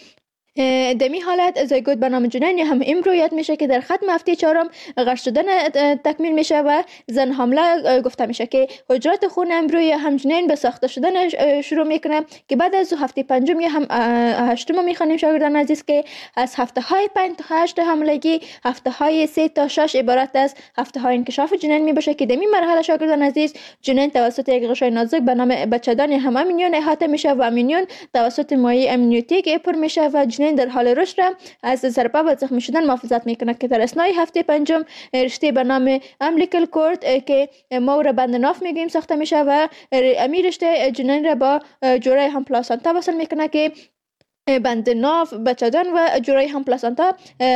دمی حالت زایگوت به نام جنین یا هم امبریو میشه که در ختم هفته چهارم غرس شدن تکمیل میشه و زن حامله گفته میشه که حجرات خون امبریو یا هم جنین به ساخته شدن شروع میکنه که بعد از هفته پنجم یا هم هشتم میخوانیم شاگردان عزیز که از هفته های 5 تا 8 حاملگی هفته های 3 تا 6 عبارت از هفته های انکشاف جنین میباشه که دمی مرحله شاگردان عزیز جنین توسط یک غشای نازک به نام بچه‌دان یا هم امینیون احاطه میشه و امینیون توسط مایع امنیوتیک پر میشه و جنین در حال رشد را از ضربه و زخمی شدن محافظت میکنه که در اثنای هفته پنجم رشته به نام امبلیکال کورد که ما را بند ناف میگیم ساخته میشه و امی رشته جنین را با جوره هم پلاسانتا وصل میکنه که بند ناف بچه‌دان و جورای هم پلاسانتا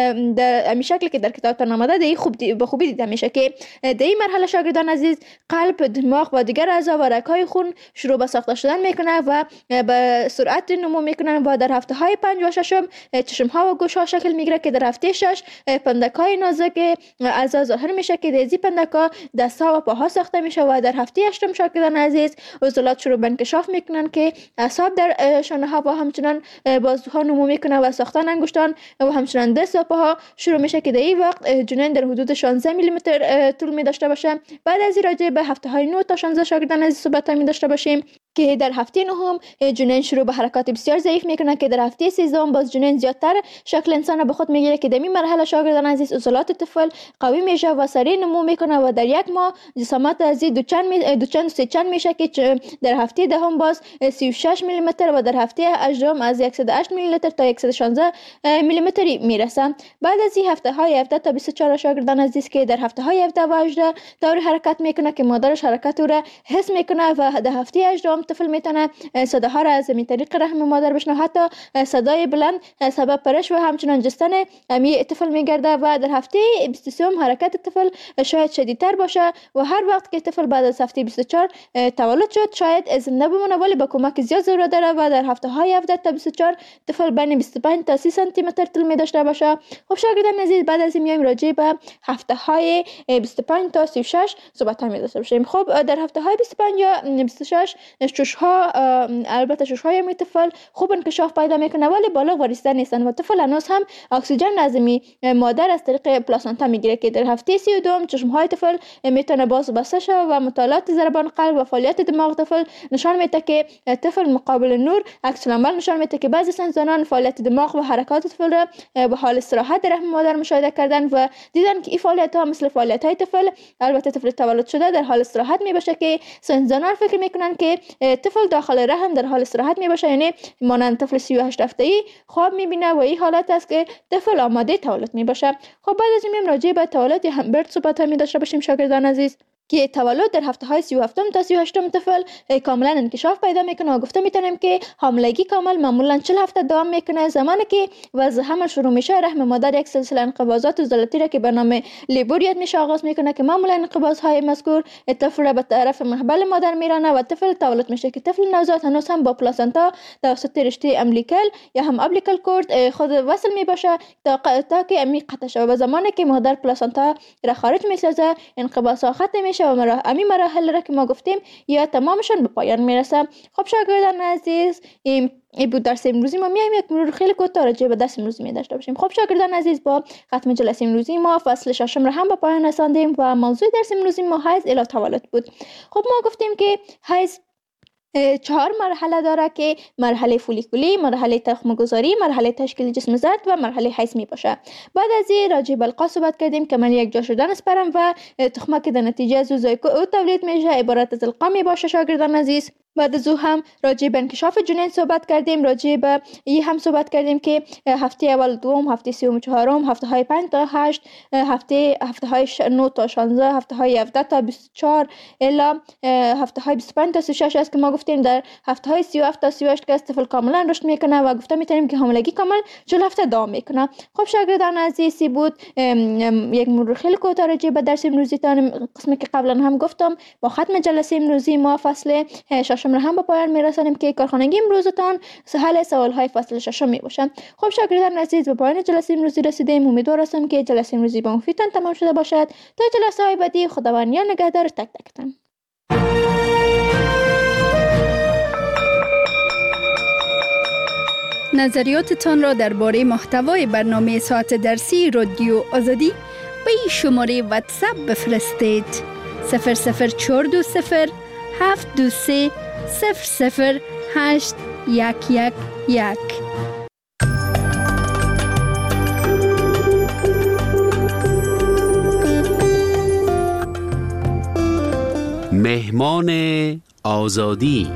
در امی شکل که در کتابتان آمده به خوبی دیده میشه که در این مرحله شاگردان عزیز قلب، دماغ و دیگر اعضا و رگ‌های خون شروع به ساخته شدن میکنه و به سرعت نمو میکنن و در هفته های 5 و 6 چشم ها و گوش ها شکل میگیره که در هفته 6 پندک های نازک اعضا ظاهر میشه که در این پندک ها دست ها و پاها ساخته میشه و در هفته 8 شاگردان عزیز عضلات شروع به انکشاف میکنن که اعصاب در شانه ها و همچنان بازوها نمو میکنه و ساختن انگشتان و همچنان دست و پاها شروع میشه که در این وقت جنین در حدود 16 میلیمتر طول می داشته باشه. بعد از این راجع به هفته های 9 تا 16 شاگردان عزیز صحبت می داشته باشیم که در هفته نهم جنین شروع به حرکات بسیار ضعیف میکنه که در هفته 13 باز جنین زیادتر شکل انسان به خود میگیره که در این مرحله شاگردان عزیز عضلات طفل قوی میشه و سریع نمو میکنه و در یک ماه جسامت از دو چند سه چند میشه که در هفته دهم باز 36 میلیمتر و در هفته 18 از 108 میلیمتر تا 116 میلیمتری میرسه. بعد از این هفته های 17 تا 24 شاگردان عزیز که در هفته های 17 و 18 طور حرکت میکنه که مادرش حرکت او را حس میکنه و در هفته 18 طفل میتونه صداها را از طریق رحم مادر بشنه، حتی صدای بلند سبب پرش و همچنان جستن می طفل میگرده و در هفته 23 حرکت طفل شاید شدیدتر باشه و هر وقت که طفل بعد از هفته 24 تولد شد شاید زنده بمونه ولی با کمک زیاد ضرورت داره و در هفته های 17 تا 24 طفل بین 25 تا 30 سانتی متر طول می داشته باشه. خب شاگردان عزیز بعد از این میایم راجع به هفته های 25 تا 36 صحبت می داشته باشیم. خب در هفته های 25 یا 26 ششها البته ششهای می طفل خوب انکشاف پیدا میکنه ولی بالغ و رسیده نیستن و طفل هنوز هم اکسیژن از مادر از طریق پلاسانتا میگیره که در هفته 32 چشم های طفل میتونه باز بسته شه و مطالعات ضربان قلب و فعالیت دماغ طفل نشان میده که طفل مقابل نور عکس العمل نشان میده که بعضی زنان فعالیت دماغ و حرکات طفل را به حال استراحت در رحم مادر مشاهده کردن و دیدن که این فعالیت ها مثل فعالیت های طفل البته طفل تولد شده در حال استراحت میباشه که زنان فکر میکنن که طفل داخل رحم در حال استراحت میباشه، یعنی مانند طفل 38 هفته‌ای خواب میبینه و این حالت است که طفل آماده تولد میباشه. خب بعد از این راجع به تولد یا هم برد صحبت می داشته باشیم شاگردان عزیز که تولد در هفته های 37 تا 38 طفل کاملا انکشاف پیدا میکنه و گفته میتونیم که حاملگی کامل معمولا 40 هفته دوام میکنه. زمانی که وضع حمل شروع میشه رحم مادر یک سلسله انقباضات عضلاتی را که به نام لیبوریت میشه آغاز میکنه که معمولا انقباض های مذکور طفل را به طرف محبل مادر میرانه و طفل تولد میشه که طفل نوزاد هنوز هم با پلاسانتا توسط رشته امبلیکال یا هم ابلیکال کورد خود وصل میباشه تا که عمیق قطع شود و زمانی که مادر پلاسانتا را خارج میسازه انقباض ها ختم میشه و امی مراحل را که ما گفتیم یا تمامشون به پایان میرسه. خب شاگردان عزیز این بود درس امروزی ما. میایم یک مرور خیلی کوتاه راجع به درس امروزی می داشته باشیم. خب شاگردان عزیز با ختم جلسه امروزی ما فصل 6 را هم به پایان رساندیم و موضوع درس امروزی ما حیض الی تولد بود. خب ما گفتیم که حیض 4 مرحله داره که مرحله فولیکولی، مرحله تخم گذاری، مرحله تشکیل جسم زرد و مرحله حیض می باشه. بعد از این راجع به القا صحبت کردیم که من یک جا شدن اسپرم و تخمه که در نتیجه از او تولید میشه عبارت از القا می باشه شاگردان عزیز بعد از او هم راجع به انکشاف جنین صحبت کردیم، راجع به این هم صحبت کردیم که هفته اول دوم، هفته سوم چهارم، هفته های 5 تا 8، هفته های 9 تا 16، هفته های 17 تا 24 الا هفته های 25 تا 36 است که ما گفتیم در هفته های 37 تا 38 که طفل کاملا رشد میکنه و گفته میتونیم که حاملگی کامل 40 هفته دوام میکنه. خب شاگردان عزیزی بود یک مرور خیلی کوتاه راجع به درس امروزی تان، قسمی که قبلا هم گفتم با ختم جلسه امروزی ما فصل ششم را هم به پایان میرسانیم که کارخانگی امروزتان حل سوال های فصل ششم می باشه. خب شاگردان عزیز به پایان جلسه امروزی رسیدیم. امیدوار هستم که جلسه امروزی با مفیدتان تمام شده باشد. تا جلسه های بعدی خداوند یار نگهدار تک تکتان.
نظریاتتان را درباره محتوای برنامه ساعت درسی رادیو آزادی به این شماره واتساپ بفرستید: 00420 723 00811.
مهمان آزادی.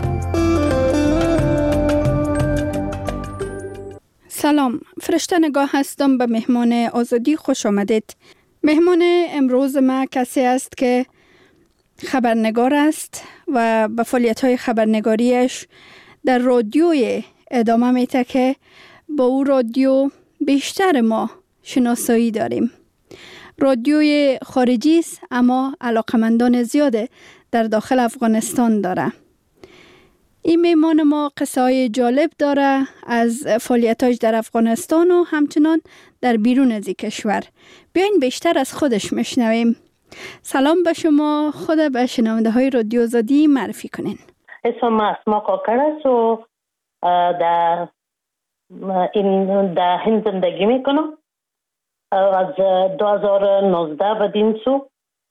سلام، فرشته نگاه هستم. به مهمان آزادی خوش آمدید. مهمان امروز ما کسی است که خبرنگار است و به فعالیت‌های خبرنگاریش در رادیوی ادامه میده که با او رادیو بیشتر ما شناسایی داریم. رادیوی خارجی است اما علاقمندان زیاد در داخل افغانستان داره. این مهمان ما قصه‌های جالب داره از فعالیتاش در افغانستان و همچنان در بیرون از کشور. بیاین بیشتر از خودش میشنویم. سلام به شما، خود به شنونده های رادیو آزادی معرفی کنین.
اسمم اسما کاکر است و در هند زندگی میکنم. از 2019 به دین سو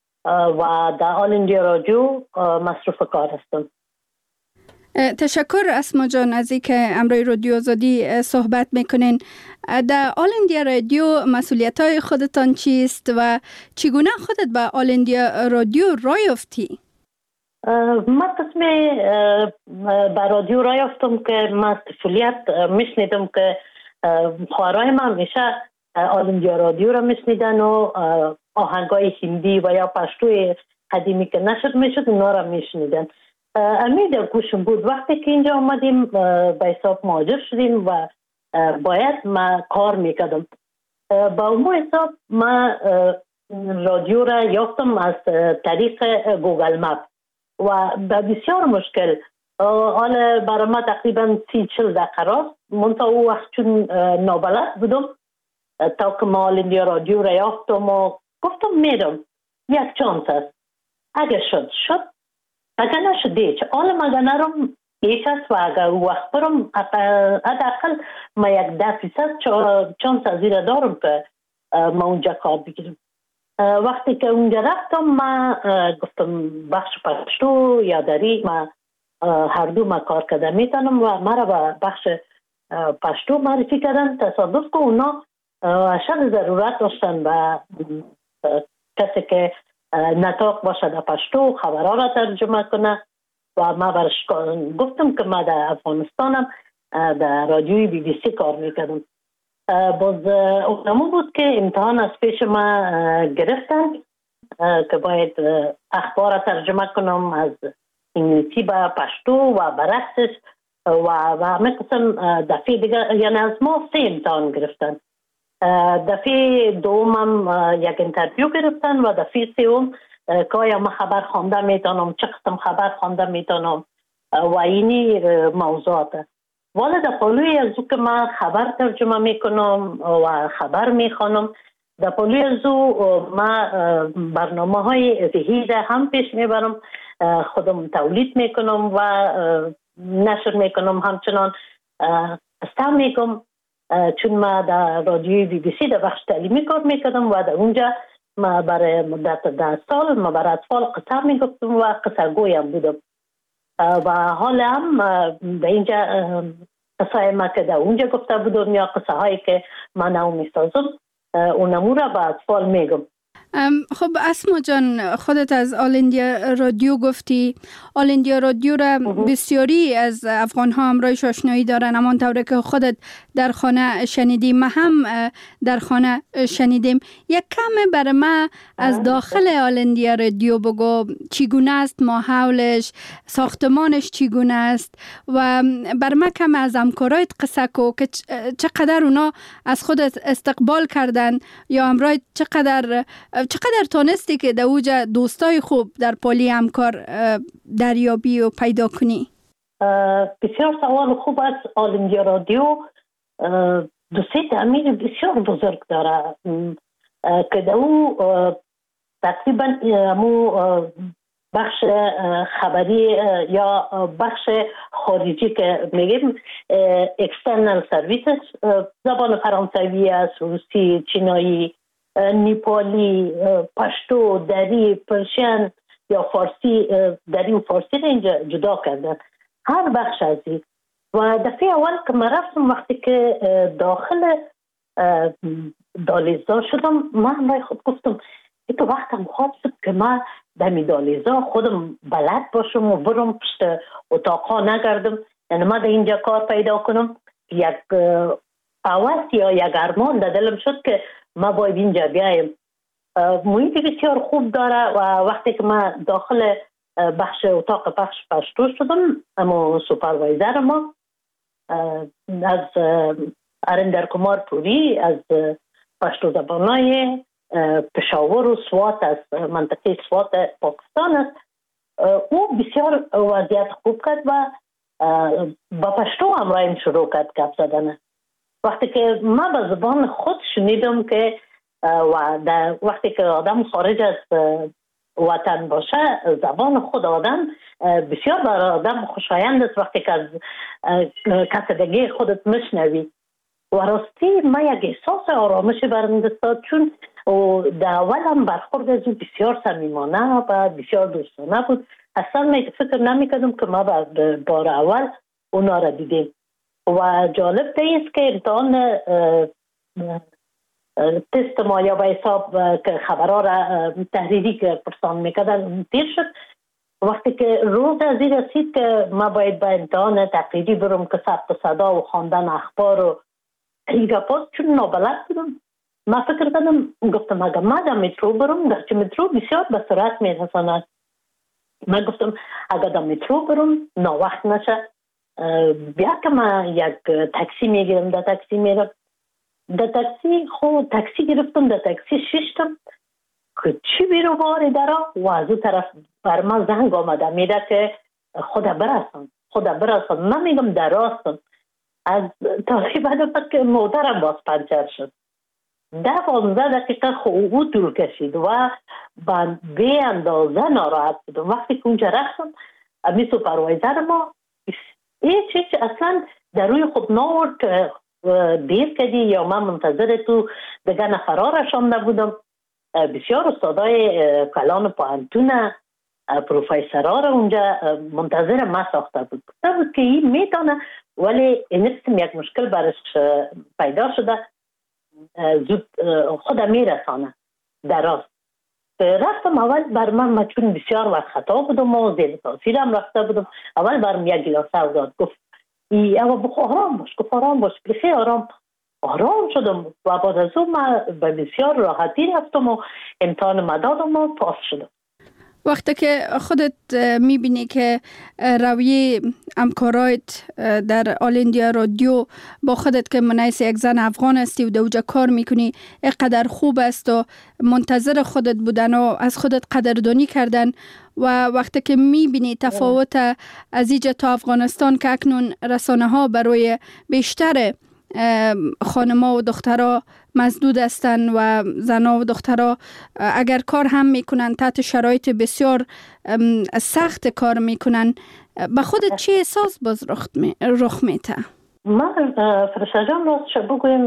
و در آل اندیا رادیو مصروف کار هستم.
تشکر اسما جان از اینکه امروی رادیو آزادی صحبت میکنین. در آل اندیا رادیو مسئولیت‌های خودتان چیست و چگونه خودت به آل اندیا رادیو راه یافتی؟
من قسمی به رادیو راه یافتم که من از طفولیت میشنیدم که خواهرای من همیشه آل اندیا رادیو را میشنیدن و آهنگای هندی و یا پشتوی قدیمی که نشد میشد اونا را میشنیدن. امید گوشم بود. وقتی که اینجا آمدیم به حساب مهاجر شدیم و باید ما کار میکردم. با اون حساب ما رادیو را یافتم از طریق گوگل مپ و به بسیار مشکل. حالا برای ما تقریبا 30-40 دقیقه راست. منطقه او وقت چون نابلد بودم تا که ما آل اندیا رادیو را یافتم و گفتم میرم، یک چانس است، اگه شد اگر نشده چه حالا مگه نرم یک است و اگر وقت برم حداقل ما 10% چانس از این دارم که ما اونجا کار بگیرم. وقتی که اونجا رفتم ما گفتم بخش پشتو یا دری ما هر دو ما کار کرده میتونم و ما را به بخش پشتو معرفی کردن. تصادف که اونا اشد ضرورت داشتن و کسی که نطاق باشه در پشتو خبرها را ترجمه کنه و ما برش گفتم که ما در افغانستانم در رادیوی بی بی سی کار میکردم. باز اونمو بود که امتحان از پیش ما گرفتن که باید اخبار را ترجمه کنم از انگلیسی به پشتو و برعکسش و همه قسم. دفعه دیگه یعنی از ما 3 امتحان گرفتن. دفعه دومم یک انترویو گرفتن و دفعه سوم که آیا من خبر خوانده میتونم، چه قسم خبر خوانده میتونم و اینی موضوعات. والا در پالوی از او که من خبر ترجمه میکنم و خبر میخوانم، در پالوی از او من برنامه های ذهی هم پیش میبرم، خودم تولید میکنم و نشر میکنم. همچنان استم میکنم چون ما در رادیوی بی بی سی در بخش تعلیمی کار میکردم و در اونجا ما برای مدت 10 سال ما برای اطفال قصه میگفتم و قصه گویم بودم و حالا هم در اینجا قصه ما که در اونجا گفته بودم یا قصه هایی که من نو میسازم اونمو را به اطفال میگم.
خب اسما جان، خودت از آل اندیا رادیو گفتی. آل اندیا رادیو را بسیاری از افغان ها همراهش آشنایی دارن، همان طوری که خودت در خانه شنیدیم، ما هم در خانه شنیدیم. یک کم برای ما از داخل آل اندیا رادیو بگو، چگونه است ماحولش، ساختمانش چگونه است، و بر ما کم از همکارایت قصه کو که چقدر اونا از خودت استقبال کردن یا همراه چقدر تانستی که در اوجا دوستای خوب در پالی همکار دریابی و پیدا کنی؟
بسیار سوال خوب است. آل اندیا رادیو دوستی تعمیر بسیار بزرگ داره که در او تقریبا همو بخش خبری یا بخش خارجی که میگیم اکسترنال سرویسز، زبان فرانسوی است، روسی، چینایی، نیپالی، پشتو، دری، پرشین یا فارسی، دری و فارسی را اینجا جدا کردن، هر بخش از این. و دفعه اول که من رفتم، وقتی که داخل دالیزا شدم، من همراه خود گفتم تو وقتم خواب شد که من دمی دالیزا خودم بلد باشم و برم پشت اتاقا نگردم، یعنی من در اینجا کار پیدا کنم. یک آواز یا یک ارمان در دلم شد که ما باید اینجا بیایم. محیط بسیار خوب داره و وقتی که من داخل بخش اتاق بخش پشتو شدم، اما سوپروایزر ما از ارندر کمار پوری از پشتو زبانای پشاور و سوات از منطقه سوات پاکستان است. او بسیار وضعیت خوب کرد و با پشتو همراهیم شروع کرد گپ زدن. وقتی که من به زبان خود شنیدم که وقتی که آدم خارج از وطن باشه، زبان خود آدم بسیار برای آدم خوشایند است. وقتی که از کسدگی خودت مشنوی و راستی من یک احساس آرامش برم دستاد، چون در اول هم برخورد از او بسیار صمیمانه و بسیار دوستانه بود. اصلا فکر نمی‌کردم که ما بار اول اونا را دیدیم. و جالب است که امتحان تست ما یا به حساب که خبرها را تحریری که پرسان میکردن تیر شد. وقتی که روز از این رسید که ما باید به امتحان تقریری برم که ثبت صدا و خواندن اخبار و این گپاست، چون نابلد بودم، ما فکر کردم، گفتم اگر ما در مترو برم، گرچه مترو بسیار به سرعت میرساند، من گفتم اگر در مترو برم ناوقت نشه، بیا که من یک تاکسی میگیرم، در تاکسی میرم. در تاکسی تاکسی گرفتم، در تاکسی ششتم که چی بیرو باری درا و از اون طرف بر من زنگ آمده میده که خدا برسان. من میگم در راستم. از تقریبا که موترم باز پنچر شد. 10-15 دقیقه او طول کشید و به اندازه ناراحت بودم. وقتی که اونجا رفتم، امی سوپروایزر ما هیچ اصلا در روی خود ناورد که دیر کردی یا من منتظر تو دیگه نفرها رشانده بودم. بسیار استادای کلان پوهنتون، پروفیسرها را اونجا منتظر ما ساخته بود. گفته بود که این میتونه، ولی این قسم یک مشکل برش پیدا شده، زود خود میرسانه در راست. رفتم اول بر من چون بسیار وقت خطا بودم و زیر تاثیرم رفته بودم، اول برم یک گلاسه داد، گفت اما بخو آرام باش بخیر آرام شدم و بعد از اون من به بسیار راحتی رفتم و امتحان مدادم و پاس شدم.
وقتی که خودت میبینی که رویه همکارایت در آل اندیا رادیو با خودت که منیس یک زن افغان هستی و دوجا کار میکنی اینقدر خوب است و منتظر خودت بودن و از خودت قدردانی کردن، و وقتی که میبینی تفاوت از اینجا تا افغانستان که اکنون رسانه ها برای بیشتر خانما و دخترها مسدود هستن و زنها و دخترها اگر کار هم میکنن تحت شرایط بسیار سخت کار میکنن، به خودت چی احساس باز رخ میته؟
من فرشته جان راستش بگویم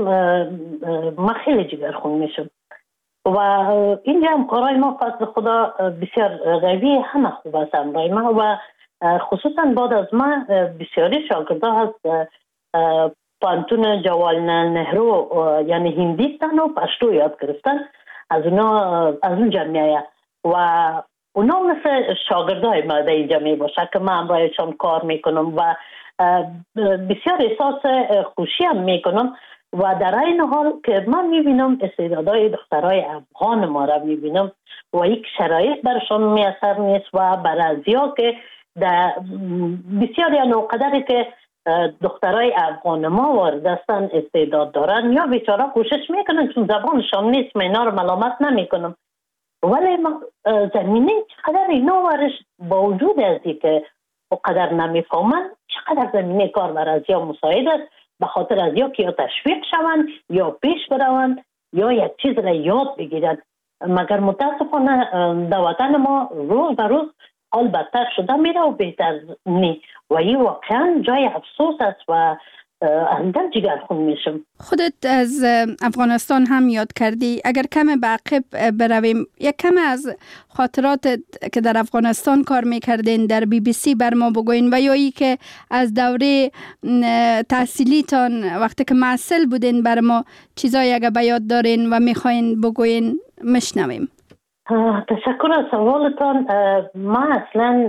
من خیلی جگرخون میشم و اینجا هم کارهای ما فضل خدا بسیار قوی، همه خوب است امرای ما و خصوصا بعد از ما بسیاری شاگرده هست پانتون جوالنا نهرو یعنی هندیستان و پشتو یاد گرفتن از اون جمعیه و اونا مثل شاگردای ما در اینجا می باشه که من همراهشان کار میکنم و بسیار احساس خوشی هم میکنم و در این حال که من میبینم استعدادهای دخترای افغان ما را میبینم و یک شرایط برشان میسر نیست و برازیا که در بسیار یا نوقدری که دخترای افغان ما واردستن استعداد دارن یا بیچاره کوشش میکنن چون زبانشان نیست، من اینا رو ملامت نمیکنم، ولی زمینه چقدر اینا ورش با وجود ازی که قدر نمیفهمن چقدر زمینه کار برازیا مساعد است، به خاطر از یا که یا تشویق شوند یا پیش بروند یا یک چیز را یاد بگیرند. مگر متاسفانه در وطن ما روز به روز حال بدتر شده میره و بهتر نی و این واقعا جای افسوس است و اندر جگرخون میشم.
خودت از افغانستان هم یاد کردی، اگر کم به عقب برویم یک کم از خاطرات که در افغانستان کار میکردین در BBC بر ما بگوین و یا ای که از دوره تحصیلیتان وقتی که معسل بودین بر ما چیزایی اگر به یاد دارین و میخواین بگوین مشنویم.
تشکر از سوالتان. ما اصلا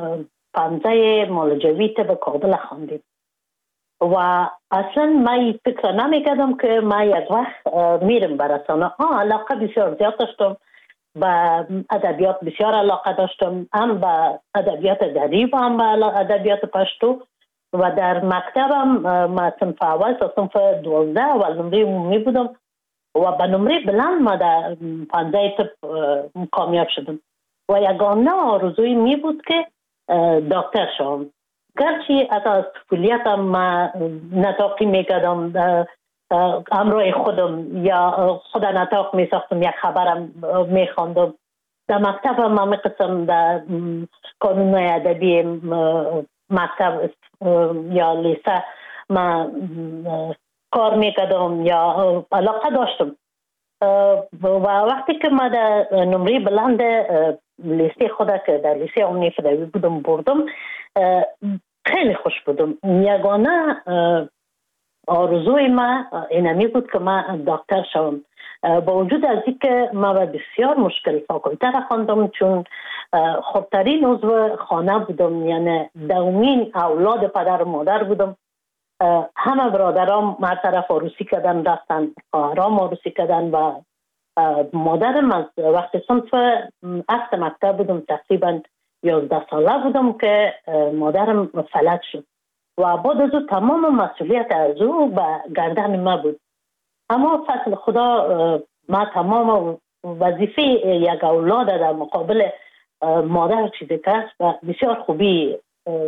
پانزه مالجویت به کابل خواندیم و اصلا ما فکر نمیکردم که ما یک وقت میرم برسانه. علاقه بسیار زیاد داشتم به ادبیات، بسیار علاقه داشتم، هم به ادبیات دری و هم به ادبیات پشتو و در مکتبم ما صنف اول تا صنف 12 اول نمره عمومی بودم و به نمره بلند ما در 15 طب کامیاب شدم و یگانه آرزوی می بود که دکتر شوم. گرچه از طفولیتم ما نطاقی میکردم، همراه خودم یا خود نطاق میساختم، یک خبرم میخواندم. در مکتبم ما میقسم در کانونهای ادبی مکتب یا لیسه ما کار میکردم یا علاقه داشتم و وقتی که ما در نمره بلند لیسه خود که در لیسه عمومی فدایی بودم بردم خیلی خوش بودم. یگانه آرزوی ما اینمی بود که ما دکتر شوم. با وجود از اینکه ما بسیار مشکل فاکولته را خواندم چون خودترین عضو خانه بودم، یعنی دومین اولاد پدر و مادر بودم. همه برادرام ما طرف عروسی کردن رفتن، خواهرام عروسی کردن و مادرم از وقتی صنف هفت مکتب بودم تقریبا 11 ساله بودم که مادرم فلج شد و بعد از او تمام مسئولیت از او به گردن ما بود. اما فضل خدا ما تمام وظیفه یک اولاد در مقابل مادر چیزی کرد و بسیار خوبی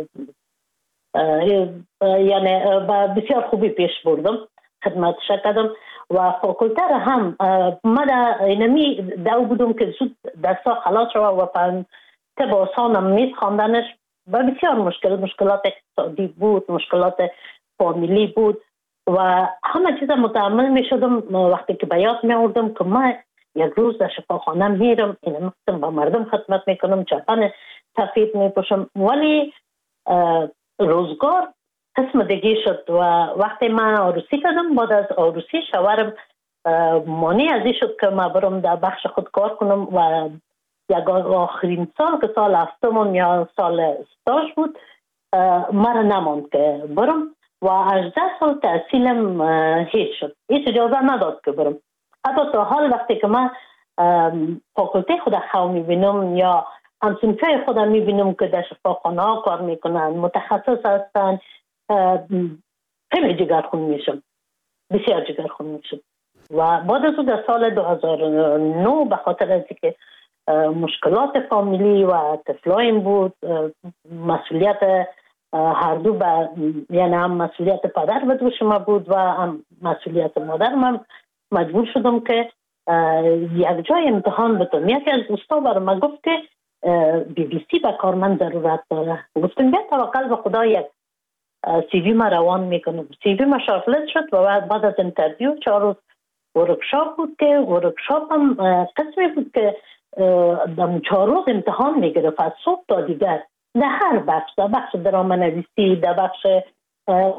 یعنی بسیار خوبی پیش بردم، خدمتش کردم و فاکولته را هم ما در اینمی دو بودم که زود دستا خلاص شد و طب آسانم نیست خواندنش و بسیار مشکلات اقتصادی بود، مشکلات فامیلی بود و همه چیز متحمل می شدم. وقتی که به یاد می آوردم که ما یک روز در شفاخانه میرم، این مقصد با مردم خدمت میکنم، چپن سفید میپوشم، ولی روزگار قسم دیگه شد و وقتی من عروسی کردم، بعد از عروسی شوهرم مانع از این شد که من برم در بخش خود کار کنم و یک آخرین سال که سال هفتم یا سال استاژ بود مرا نماند که برم و 18 سال تحصیلم هیچ شد، هیچ اجازه نداد که برم. حتی تا حال وقتی که من فاکولته خود خواه میبینم یا همسنفه خود میبینم که در شفاخانه ها کار میکنن، متخصص هستن، خیلی جگرخون میشم، بسیار جگرخون میشم. و بعد از در سال 2009 به خاطر از که مشکلات فامیلی و طفلایم بود، مسئولیت هر دو یعنی هم مسئولیت پدر به دوش ما بود و هم مسئولیت مادر من مجبور شدم که یک جای امتحان بتونم. یکی از دوستا برای من گفت که BBC به کار من ضرورت داره. گفتم بیا توکل به خدا یک سی وی ما روان میکنم. سی وی ما شارتلیست شد و بعد از انترویو 4 روز ورکشاپ بود که ورکشاپ هم قسمی بود که 4 روز امتحان میگرفت از صبح تا دیگر در هر بخش، در بخش درام نویسی، در بخش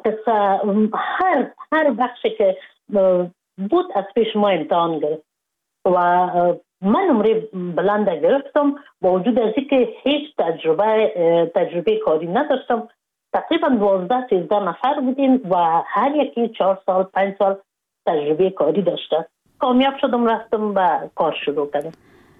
قصه، هر بخشی که بود از پیش ما امتحان گرفت و من نمره بلند گرفتم با وجود از اینکه هیچ تجربه کاری نداشتم. تقریبا 12-13 نفر بودیم و هر یکی 4 سال 5 سال تجربه کاری داشته. کامیاب شدم، رفتم و کار شروع کردم.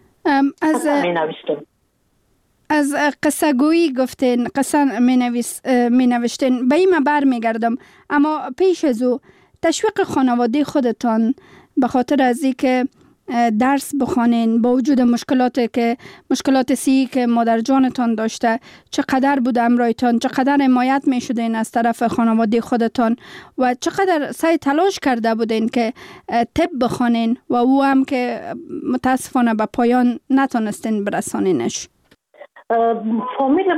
از قصه گویی گفتین، قصه می نوشتین، به این بر می گردم. اما پیش از او تشویق خانواده خودتان به خاطر از این که درس بخوانین با وجود مشکلات سی که مادر جانتان داشته، چقدر بود امرایتان، چقدر حمایت می شدین از طرف خانواده خودتان و چقدر سعی تلاش کرده بودین که طب بخوانین و او هم که متاسفانه به پایان نتونستین برسانینش؟
فامیل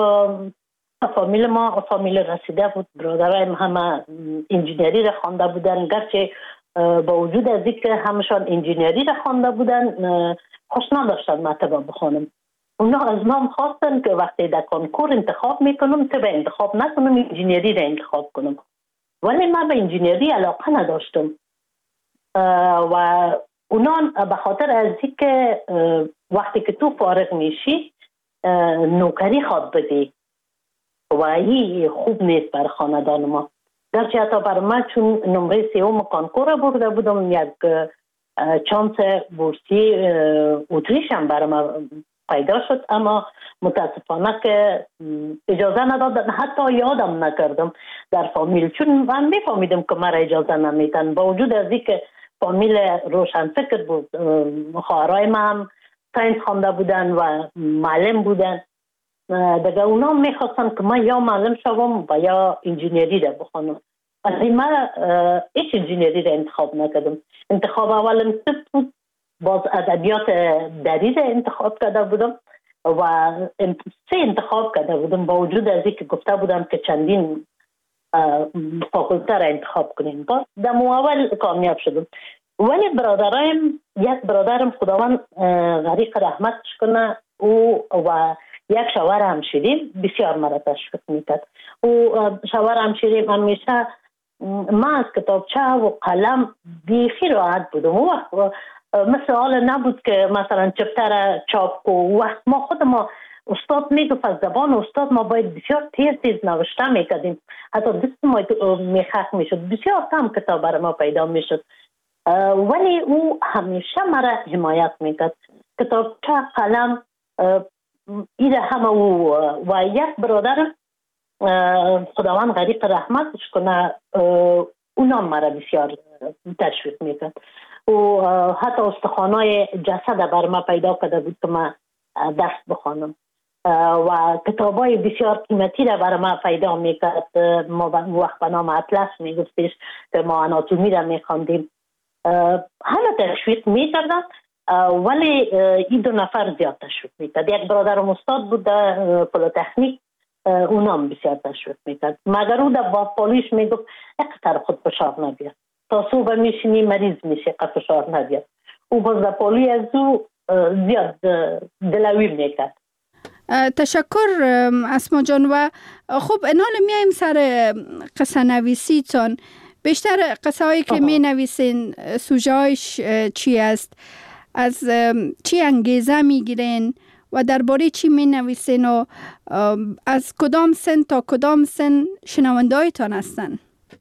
ما فامیل رسیده بود. برادرایم همه انجینری را خوانده بودن، گرچه با وجود از اینکه همشان انجینری را خوانده بودن خوش نداشتن مطلب بخونم. اونا از ما خواستن که وقتی در کنکور انتخاب میکنم طب انتخاب نکنم، انجینری را انتخاب کنم. ولی من به انجینری علاقه نداشتم و اونا به خاطر از اینکه وقتی که تو فارغ میشی نوکری خواد بدی و این خوب نیست بر خاندان ما. گرچه حتی بر من چون نمره 3 کنکور برده بودم، یک چانس بورسی اتریش هم بر من پیدا شد، اما متاسفانه که اجازه ندادن، حتی یادم نکردم در فامیل، چون من میفهمیدم که مرا اجازه نمیدن. با وجود از اینکه فامیل روشن فکر بود، خواهرای من هم ساینس خوانده بودن و معلم بودن، دیگه اونا میخواستن که من یا معلم شوم و یا انجینری را بخونم. ولی من هیچ انجینری را انتخاب نکردم. انتخاب اولم طب بود، باز ادبیات دری را انتخاب کرده بودم و 3 انتخاب کرده بودم با وجود از اینکه گفته بودم که چندین فاکولته را انتخاب کنیم. باز در اول کامیاب شدم. ولی یک برادرم خداوند غریق رحمتش کنه، او و یک شوهر همشیریم بسیار مرا تشویق میکرد. او شوهر همشیریم همیشه من از کتابچه و قلم بیخی راحت بودم. او وقت مثل حال نبود که مثلا چپتر چاپ کو. وقت ما خود ما استاد میگفت از زبان استاد ما باید بسیار تیز نوشته میکردیم، حتی دست ما میخک میشد، بسیار کم کتاب برای ما پیدا میشد. ولی او همیشه مرا حمایت میکرد. کتابچه قلم ایره همه او و یک برادر خداوند غریق رحمتش کنه، اونا مرا بسیار تشویق میکرد. و حتی استخوانای جسد بر ما پیدا کرده بود که من درس بخوانم و کتابای بسیار قیمتی را بر ما پیدا میکرد. ما وقت به نام اطلس میگفتش که ما آناتومی را میخواندیم. همه تشویق میکردن، ولی این 2 نفر زیاد تشویق میکرد. یک برادرم استاد بود در پلیتکنیک، اونم بسیار تشویق میکرد، مگر او در باپالیش میگفت اقتر خود فشار نبید، تا صبح میشینی مریض میشه قد فشار نبید. او باز در پالی از او زیاد دلوی میکرد.
تشکر اسما جان. و خب انال میایم سر قصه نویسی تان. بیشتر قصه هایی که می نویسین سوژه‌اش چی است؟ از چی انگیزه می گیرین و درباره چی می نویسین و از کدام سن تا کدام سن شنونده هایتان هستن؟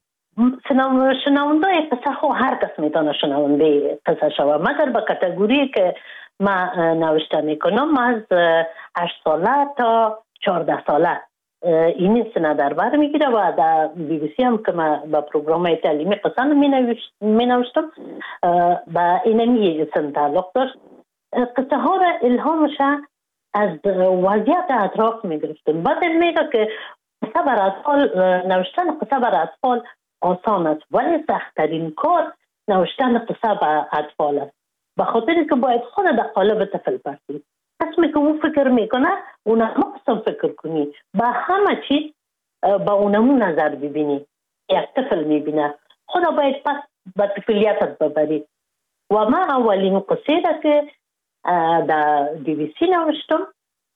شنونده قصه خو هر کس میتونه شنونده قصه شود، مگر به کاتگوری که من نوشته میکنم از 8 ساله تا 14 ساله این سنه در بر میگیره و در BBC هم که من با پروگرام تعلیمی قصه می نوشتم با اینمی سن تعلق داشت. قصه ها را الهامش از وضعیت اطراف می گرفتم. بعد میگه که قصه بر اطفال، نوشتن قصه بر اطفال آسان است، ولی سخت‌ترین کار نوشتن قصه بر اطفال است، به خاطر که باید خود در قالب طفل برسی. قسمی که اون فکر میکنه اونم قسم فکر کنی، با همه چیز با اونمون نظر ببینی. یک طفل میبینه، خدا باید پس به طفلیتت ببری. و من اولین قصه را که در BBC نوشتم،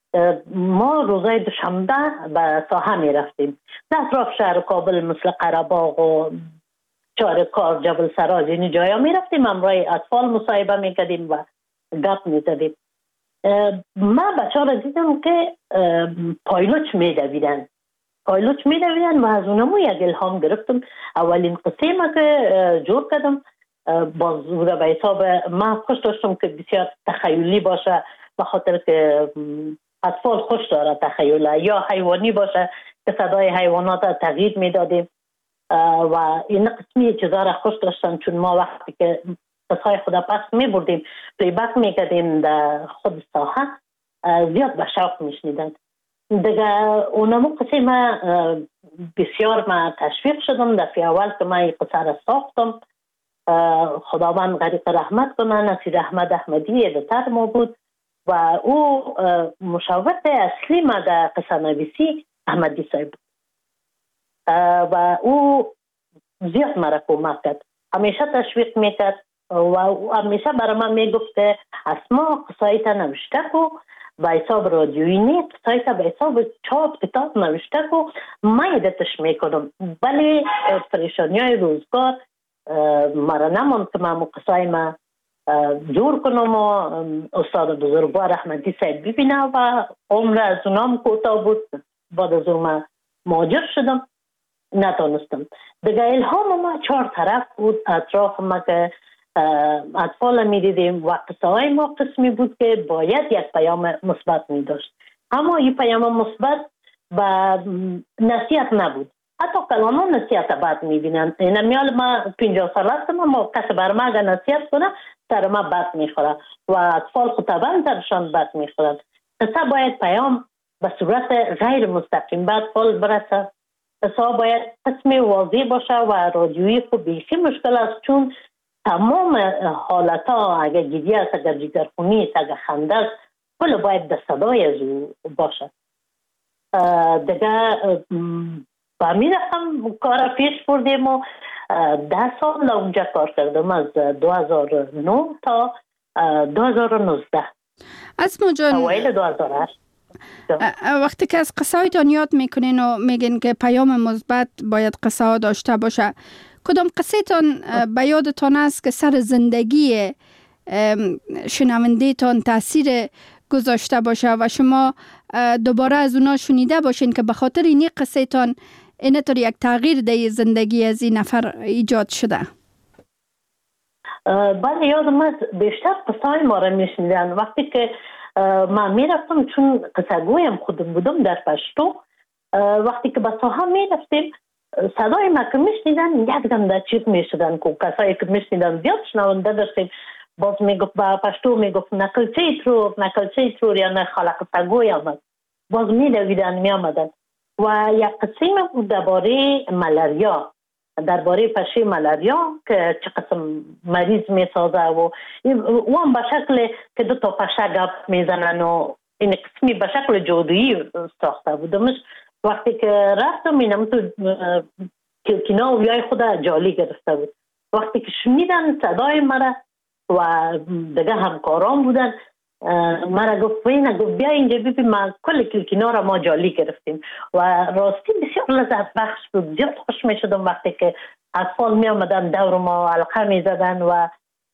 ما روزای دوشنبه به ساحه می رفتیم در اطراف شهر کابل مثل قره‌باغ و چارکار، جبل سراج، این جایا می رفتیم، همراه اطفال مصاحبه می کردیم و گپ می زدیم. من بچه ها را دیدم که پایلوچ می دویدن و از اونمو یک الهام گرفتم. اولین قصه ما که جور کردم باز بوده به حساب من خوش داشتم که بسیار تخیلی باشه، به خاطر که اطفال خوش داره تخیله، یا حیوانی باشه که صدای حیوانات تغییر می دادیم و این قسمی چیزا را خوش داشتم، چون ما وقتی که قصای خدا پس می بردیم پلیبک می کردیم در خود ساحه زیاد به شوق می شنیدن دیگه. اونمو قصه ما بسیار ما تشویق شدم. دفعه اول که من این قصه را ساختم، خداوند غریق رحمت کنه، نصیر احمد احمدی ادیتور ما بود و او مشاور اصلی ما در قصه نویسی احمدی صاحب بود و او زیاد مرا کمک کرد، همیشه تشویق میکرد و همیشه برای من میگفت که اسما قصایت نوشته کو به حساب رادیویی نیست، قصایت به حساب چاپ کتاب نوشته کو، من ادیتش میکنم. ولی پریشانی های روزگار مرا نماند که من قصای ما جور کنم و استاد بزرگوار احمدی صاحب ببینه و عمر از اونام کوتاه بود. بعد از اون مهاجر شدم، نتونستم دیگه. الهام ما 4 طرف بود اطراف ما که اطفال می دیدیم و قصه های ما قسمی بود که باید یک پیام مثبت می داشت، اما این پیام مثبت و نصیحت نبود. حتی کلاما نصیحت بد می بینن. این میال ما 50 سال هستم، ما کسی بر ما اگر نصیحت کنه سر ما بد می خوره و اطفال خود طبعا سرشان بد می خورد. قصه باید پیام به صورت غیر مستقیم به اطفال برسه. قصه باید قسم واضح باشه و رادیویی خب بیخی مشکل است، چون تمام حالت ها اگر گریه است، اگر جگرخونی است، اگر خنده است، کل باید به صدای از او باشه. دیگه با می رفتم کار پیش بردیم و 10 سال اونجا کار کردم، از 2009 تا 2019.
اسما جان،
اوایل 2008
وقتی که از قصه هایتان یاد میکنین و میگین که پیام مثبت باید قصه ها داشته باشه، کدام قصه تان به یادتان است که سر زندگی شنونده تان تاثیر گذاشته باشه و شما دوباره از اونا شنیده باشین که به خاطر این قصه تان اینطور یک تغییر در زندگی از این نفر ایجاد شده؟
بله، یادم است بیشتر قصه های ما را میشنیدن. وقتی که من میرفتم، چون قصه گویم خودم بودم در پشتو، وقتی که به ساحه میرفتیم صدای ما که میشنیدن یک دم در چیز میشدن که کسایی که میشنیدن زیاد شنونده داشتیم. باز میگفت با پشتو میگفت نقلچه ترور یا نه خالق قصه گوی آمد، باز میدویدن میامدن. و یک قسم بود درباره ملاریا، درباره پشه ملاریا که چه قسم مریض میسازه و هم به شکل که 2 تا پشه گپ میزنن و این قسمی به شکل جادویی ساخته بودمش. وقتی که رفتم اینم تو کلکینا و بیای خود جالی گرفته بود. وقتی که شنیدن صدای مرا و دیگه همکاران بودن، مرا گفت بیا اینجا ببین، ما کل کلکینا را ما جالی گرفتیم و راستی بسیار لذت بخش بود. زیاد خوش می شدم وقتی که اطفال می آمدن دور ما حلقه می زدن و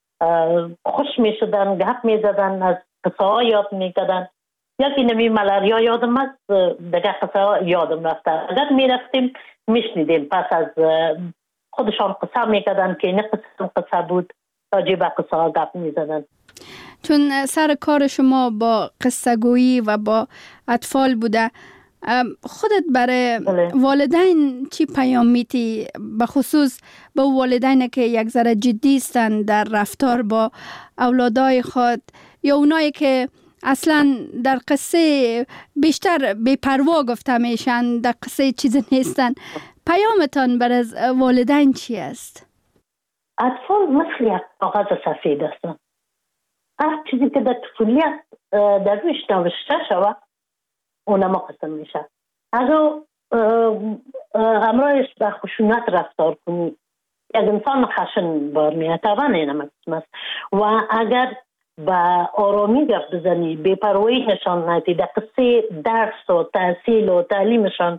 خوش می شدن، گپ می زدن، از قصه ها یاد می کردن. یکی نمی ملاریا یادم است، دیگه قصه ها یادم رفته. اگر می رفتیم می شنیدیم، پس از خودشان قصه می کردن که این قصه بود، راجع به قصه ها گپ می زدن.
چون سر کار شما با قصه گویی و با اطفال بوده، خودت برای والدین چی پیام میتی؟ به خصوص با والدین که یک ذره جدی هستن در رفتار با اولادای خود، یا اونایی که اصلا در قصه بیشتر بی‌پروا گفته میشن، در قصه چیزی نیستن، پیامتان برای والدین چی است؟
اطفال مثل یک کاغذ سفید هستن. هر چیزی که در طفولیت در رویش نوشته شود اونما قسم میشه. اگر همراهش به خشونت رفتار کنی، یک انسان خشن بار میاد، طبعا اینم قسم است. و اگر و آرامی گفت بزنی، بی‌پروایی نشان ندی، در قصه درس و تحصیل و تعلیمشان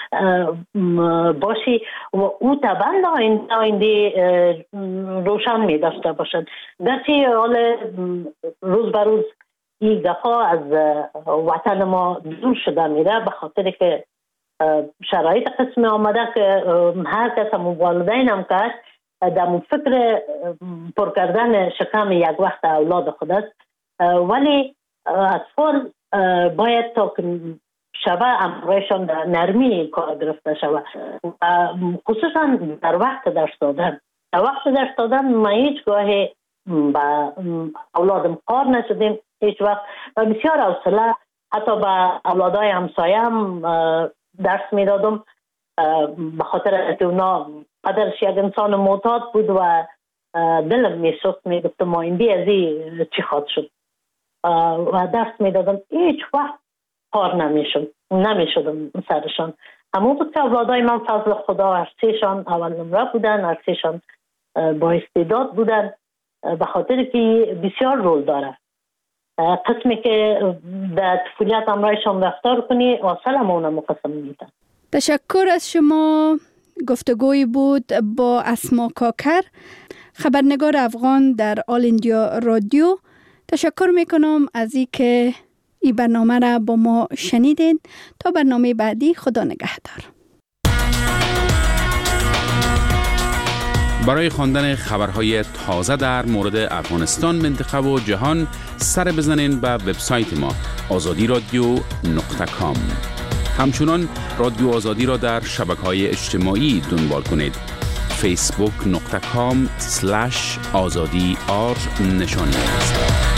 باشی و او طبعا آینده روشن می داشته باشد. گرچه حال روز به روز این دفعه از وطن ما دور شده میره به خاطر که شرایط قسم آمده که هر کس والدین هم کرد در فکر پر کردن شکم یک وقت اولاد خود است، ولی اطفال باید تا شبه امرایشان در نرمی کار گرفته شود، خصوصا در وقت درس دادن. در وقت درس دادن ما هیچ گاهی با اولادم کار نشدیم هیچ وقت و بسیار حوصله حتی با اولادای همسایه هم درس می دادم به خاطر که اونا قدرش یک انسان معتاد بود و دلم می سوخت، می گفتم آینده از این چی خواهد شد و درس می دادم. هیچ وقت کار نمیشدم سرشان. همون بود که اولادای من فضل خدا هرسیشان اول نمره بودن، هرسیشان با استعداد بودن به خاطر که بسیار رول داره. قسمی که در طفولیت امرایشان رفتار کنی واصل همونه مقسم میدن.
تشکر از شما. گفتگوی بود با اسما کاکر، خبرنگار افغان در آل اندیا رادیو. تشکر میکنم از این که این برنامه را با ما شنیدین. تا برنامه بعدی، خدا نگهدار.
برای خواندن خبرهای تازه در مورد افغانستان، منطقه و جهان سر بزنین به وبسایت ما azadiradio.com. همچنان رادیو آزادی را در شبکه‌های اجتماعی دنبال کنید. facebook.com/azadi نشانی است.